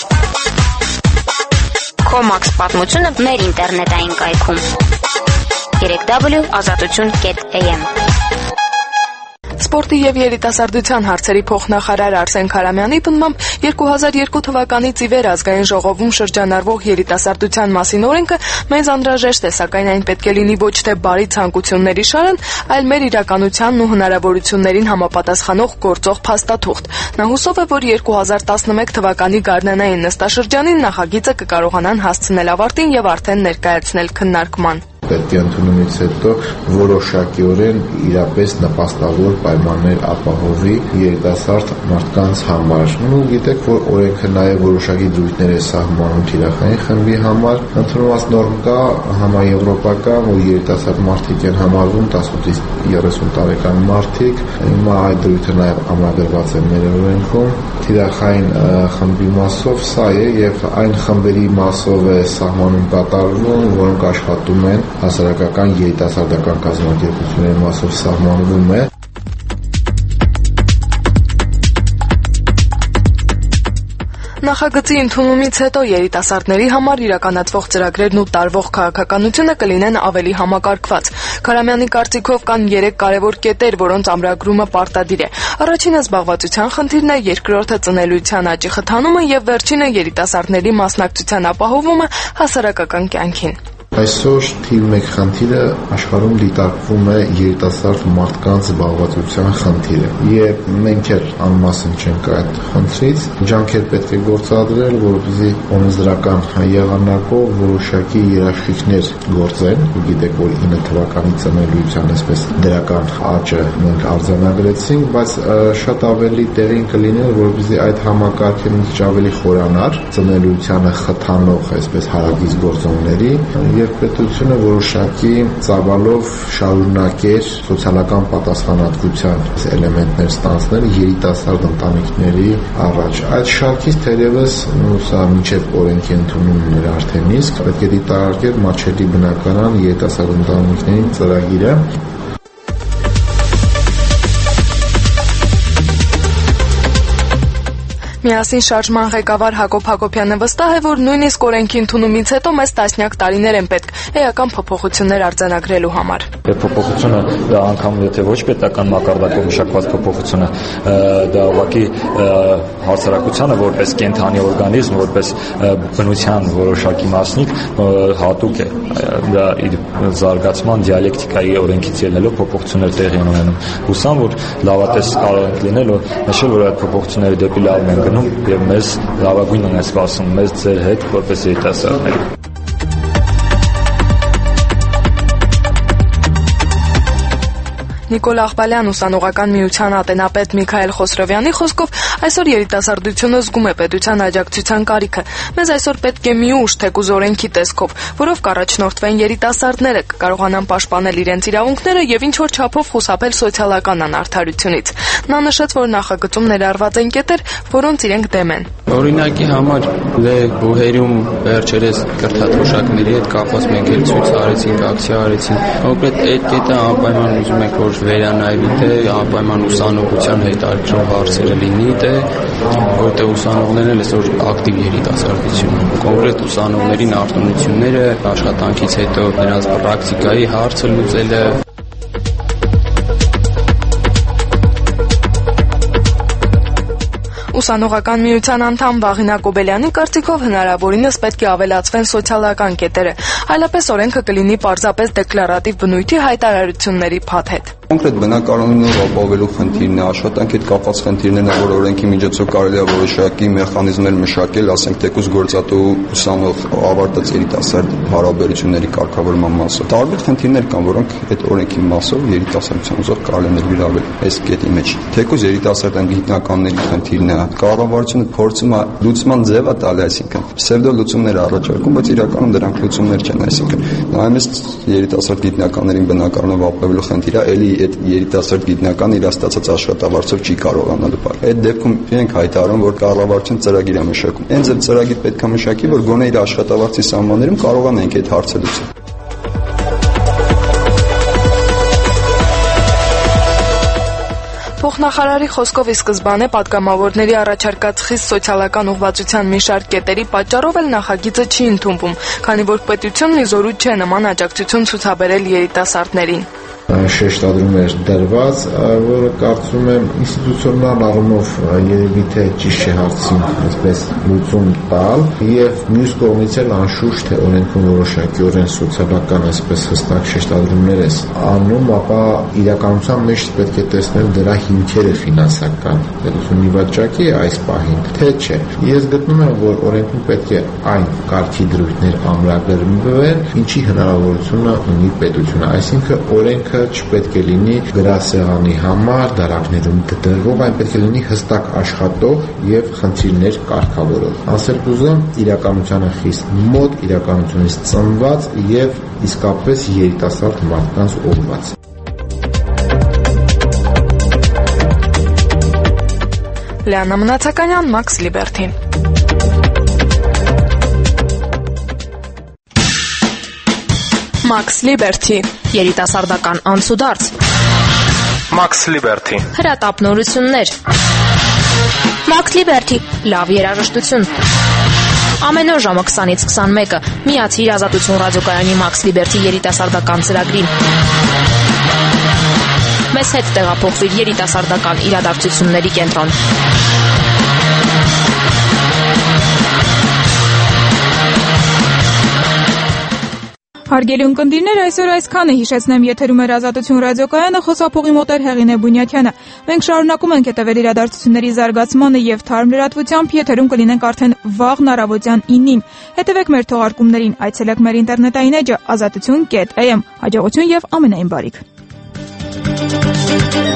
Speaker 21: Քո Max պատմությունը մեր ինտերնետային կայքում։ www.azatutun.am
Speaker 12: Սպորտի եւ երիտասարդության հարցերի փոխնախարար Արսեն Քարամյանի պնդմամբ 2002 թվականից ի վեր ազգային ժողովում շրջանառվող երիտասարդության մասին օրենքը մեզ անհրաժեշտ է, սակայն այն պետք է լինի ոչ թե բարի ցանկությունների շարան, այլ մեր իրականությանն ու հնարավորություններին համապատասխանող գործող փաստաթուղթ։ Նա հուսով է, որ 2011 թվականի գարնանային նստաշրջանին նախագիծը կկարողանան հասցնել ավարտին եւ արդեն ներկայացնել քննարկման։
Speaker 2: Պետք է ընդունումից հետո որոշակիորեն իրապես նպաստավոր պայմաններ ապահովի երիտասարդ մարդկանց համար։ Ու գիտեք, որ օրենքը նաև որոշակի դրույթներ է սահմանում թիրախային խմբի համար։ Ընդունված նորմ կա համաեվրոպական, որ երիտասարդ մարդիկ են համարվում 18-ից 30 տարեկան մարդիկ։ Հիմա այդ դրույթը նաև ամրագրված է մեր օրենքում։ Թիրախային խմբի մասով սա է եւ այն խմբերի մասով է սահմանում կատարվում, որոնք աշխատում են հասարակական երիտասարդական կազմակերպությունների մասով սահմանվում է։
Speaker 12: Նախագծի ընդունումից հետո երիտասարդների համար իրականացվող ծրագրերն ու տարվող քաղաքականությունը կլինեն ավելի համակարգված։ Քարամյանի կարծիքով կան 3 կարևոր կետեր, որոնց ամրագրումը պարտադիր է։ Առաջինը զբաղվածության խնդիրն է, երկրորդը ծնելիության աճի խթանումը եւ վերջինը երիտասարդների մասնակցության ապահովումը հասարակական կյանքին։
Speaker 2: Այսօր թիվ 1 խնդիրը աշխարհում դիտարկվում է երիտասարդ մարդկանց զբաղվածության խնդիրը։ Եվ մենք էլ անմասն չենք այդ խնդրից, ջանքեր պետք է գործադրել, որպեսզի օրենսդրական եղանակով որոշակի երաշխիքներ գործեն։ Գիտեք, որ 9 թվականի ծնելիության այսպես դրական աճը մենք արձանագրեցինք, բայց շատ ավելի տեղին կլիներ, որպեսզի այդ համակարգը մի քիչ ավելի խորանար ծնելիությանը խթանող այսպես հարակից գործոնների եւ պետությունը որոշակի ծավալով շարունակեր սոցիալական պատասխանատվության էլեմենտներ ստանձնել երիտասարդ ընտանիքների առաջ։ Այդ շարքից թերևս սա մինչև օրենքի ընդունումն էր արդեն իսկ պետք է դիտարկել Մաչելի բնակարան երիտասարդ ընտանիքների ծրագիրը։
Speaker 12: Միասին շարժման ղեկավար Հակոբ Հակոբյանը վստահ է, որ նույնիսկ օրենքի ընդունումից հետո մեզ տասնյակ տարիներ են պետք էական փոփոխություններ արձանագրելու համար։
Speaker 22: Փոփոխությունը դա անգամ եթե ոչ պետական մակարդակով մշակված փոփոխություն է, դա ուղղակի հասարակությանը որպես կենթանի օրգանիզմ, որպես բնության որոշակի մասնիկ հատուկ է։ Դա իր զարգացման դիալեկտիկայի օրենքից ելնելով փոփոխություններ տեղի ունենում։ Հուսամ, որ լավատես կարող ենք լինել ու նշել, որ այդ փոփոխությունները դեպի լավն են գնում եւ մեզ լավագույնն է սպասում մեզ ձեր հետ որպես երիտասարդների։
Speaker 12: Նիկոլ Աղբալյան ուսանողական միության ատենապետ Միքայել Խոսրովյանի խոսքով այսօր երիտասարդությունը զգում է պետության աջակցության կարիքը։ Մեզ այսօր պետք է մի ուժ թեկուզ օրենքի տեսքով, որով կառաջնորդվեն երիտասարդները, կկարողանան պաշտպանել իրենց իրավունքները եւ ինչ որ չափով խուսափել սոցիալական անարդարությունից։ Նա նշեց, որ նախագծում ներառված են կետեր, որոնց իրենք դեմ են։
Speaker 23: Օրինակի համար բուհերում վերջերս կրթաթոշակների հետ կապված մենք էլ ցույց արեցինք, ակցիա արեցինք։ Կոնկրետ այդ կետը անպայման ուզում ենք որ վերանայվի թե անպայման ուսանողության հետաքրքրող հարցերը լինի թե որտեղ ուսանողներն էլ այսօր ակտիվ երիտասարդություն են։ Կոնկրետ ուսանողներին արտոնությունները, աշխատանքից հետո նրանց պրակտիկայի հարցը լուծելը
Speaker 12: Ուսանողական միության անդամ Վաղինա Կոբելյանի կարծիքով հնարավորինս պետք է ավելացվեն սոցիալական կետերը, այլապես օրենքը կլինի պարզապես դեկլարատիվ բնույթի հայտարարությունների փաթեթ։
Speaker 24: Կոնկրետ բնակարաններով ապահովելու խնդիրն է, աշխատանքի հետ կապված խնդիրներն է, որ օրենքի միջոցով կարելի է որոշակի մեխանիզմներ մշակել, ասենք թեկուզ գործատու ուսանող ավարտած երիտասարդ հարաբերությունների կարգավորման մասով։ Տարբեր խնդիրներ կան, որոնք այդ օրենքի մասով երիտասարդության ուժով կարելի է ներգրավել այս կետի մեջ։ Թեկուզ երիտասարդ գիտնականների խնդիրն է, կառավարությունը փորձում է լուծման ձևը տալ, այսինքն պսևդո լուծումներ առաջարկում, բայց իրականում դրանք լուծումներ չեն, այսինքն նայումս երիտասարդ գիտնականներին բնակարանով ապահովելու խնդիրը էլի այդ երիտասարդ գիտնական իր ստացած աշխատավարձով չի կարողանալու բար։ Այդ դեպքում իրենք հայտարարում, որ կառավարությունը ծրագիր է մշակում։ Հենց այդ ծրագիր պետք է մշակի, որ գոնե իր աշխատավարձի սահմաններում կարողանանք այդ հարցը լուծել։
Speaker 12: Փոխնախարարի խոսքով ի սկզբանե պատգամավորների առաջարկած խիստ սոցիալական ուղղվածության մի շարք կետերի պատճառով էլ նախագիծը չի ընդունվում, քանի որ պետությունն ի զորու չէ նման աջակցություն ցուցաբերել երիտասարդներին։
Speaker 2: Շեշտադրում էր դրված, որը կարծում եմ ինստիտուցիոնալ առումով երևի թե ճիշտ չէ հարցին այսպես լուծում տալ եւ մյուս կողմից էլ անշուշտ թե օրենքում որոշակիորեն սոցիալական այսպես հստակ շեշտադրումներ է անում, ապա իրականության մեջ պետք է տեսնել դրա հիմքերը ֆինանսական պետությունի վաճառքի այս պահին թե չէ։ Ես գտնում եմ, որ օրենքում պետք է այն կարգի դրույթներ ամրագրվեն, ինչի հնարավորությունը ունի պետությունը, այսինքն օրենքը չպետք է լինի գրասեղանի համար դարակներում դրվող, այն պետք է լինի հստակ աշխատող եւ խնդիրներ կարգավորող։ Ասել կուզեմ, իրականությանը խիստ մոտ, իրականությունից ծնված եւ իսկապես երիտասարդ մարդկանց ուղղված։
Speaker 12: Լիանա Մնացականյան, Max Liberty։ Max Liberty,
Speaker 9: երիտասարդական անցուդարձ։
Speaker 5: Max Liberty,
Speaker 9: հրատապնորություններ։
Speaker 21: Max Liberty,
Speaker 9: լավ երաժշտություն։ Ամեն օր ժամը 20-ից 21-ը միացիր Ազատություն ռադիոկայանի Max Liberty երիտասարդական ծրագրին։ Մեզ հետ տեղափոխվիր երիտասարդական իրադարձությունների կենտրոն։
Speaker 1: Հարգելի ունկնդիրներ, այսօր այսքանը հիշեցնեմ եթերում էր Ազատություն ռադիոկայանը, խոսափողի մոտ էր Հեղինե Բունյաթյանը։ Մենք շարունակում ենք հետևել իրադարձությունների զարգացմանը եւ թարմ լրատվությամբ եթերում կլինենք արդեն վաղն առավոտյան 9-ին։ Հետևեք մեր թողարկումներին, այցելեք մեր ինտերնետային էջը azatutun.am։ Հաջողություն եւ ամենայն բարիք։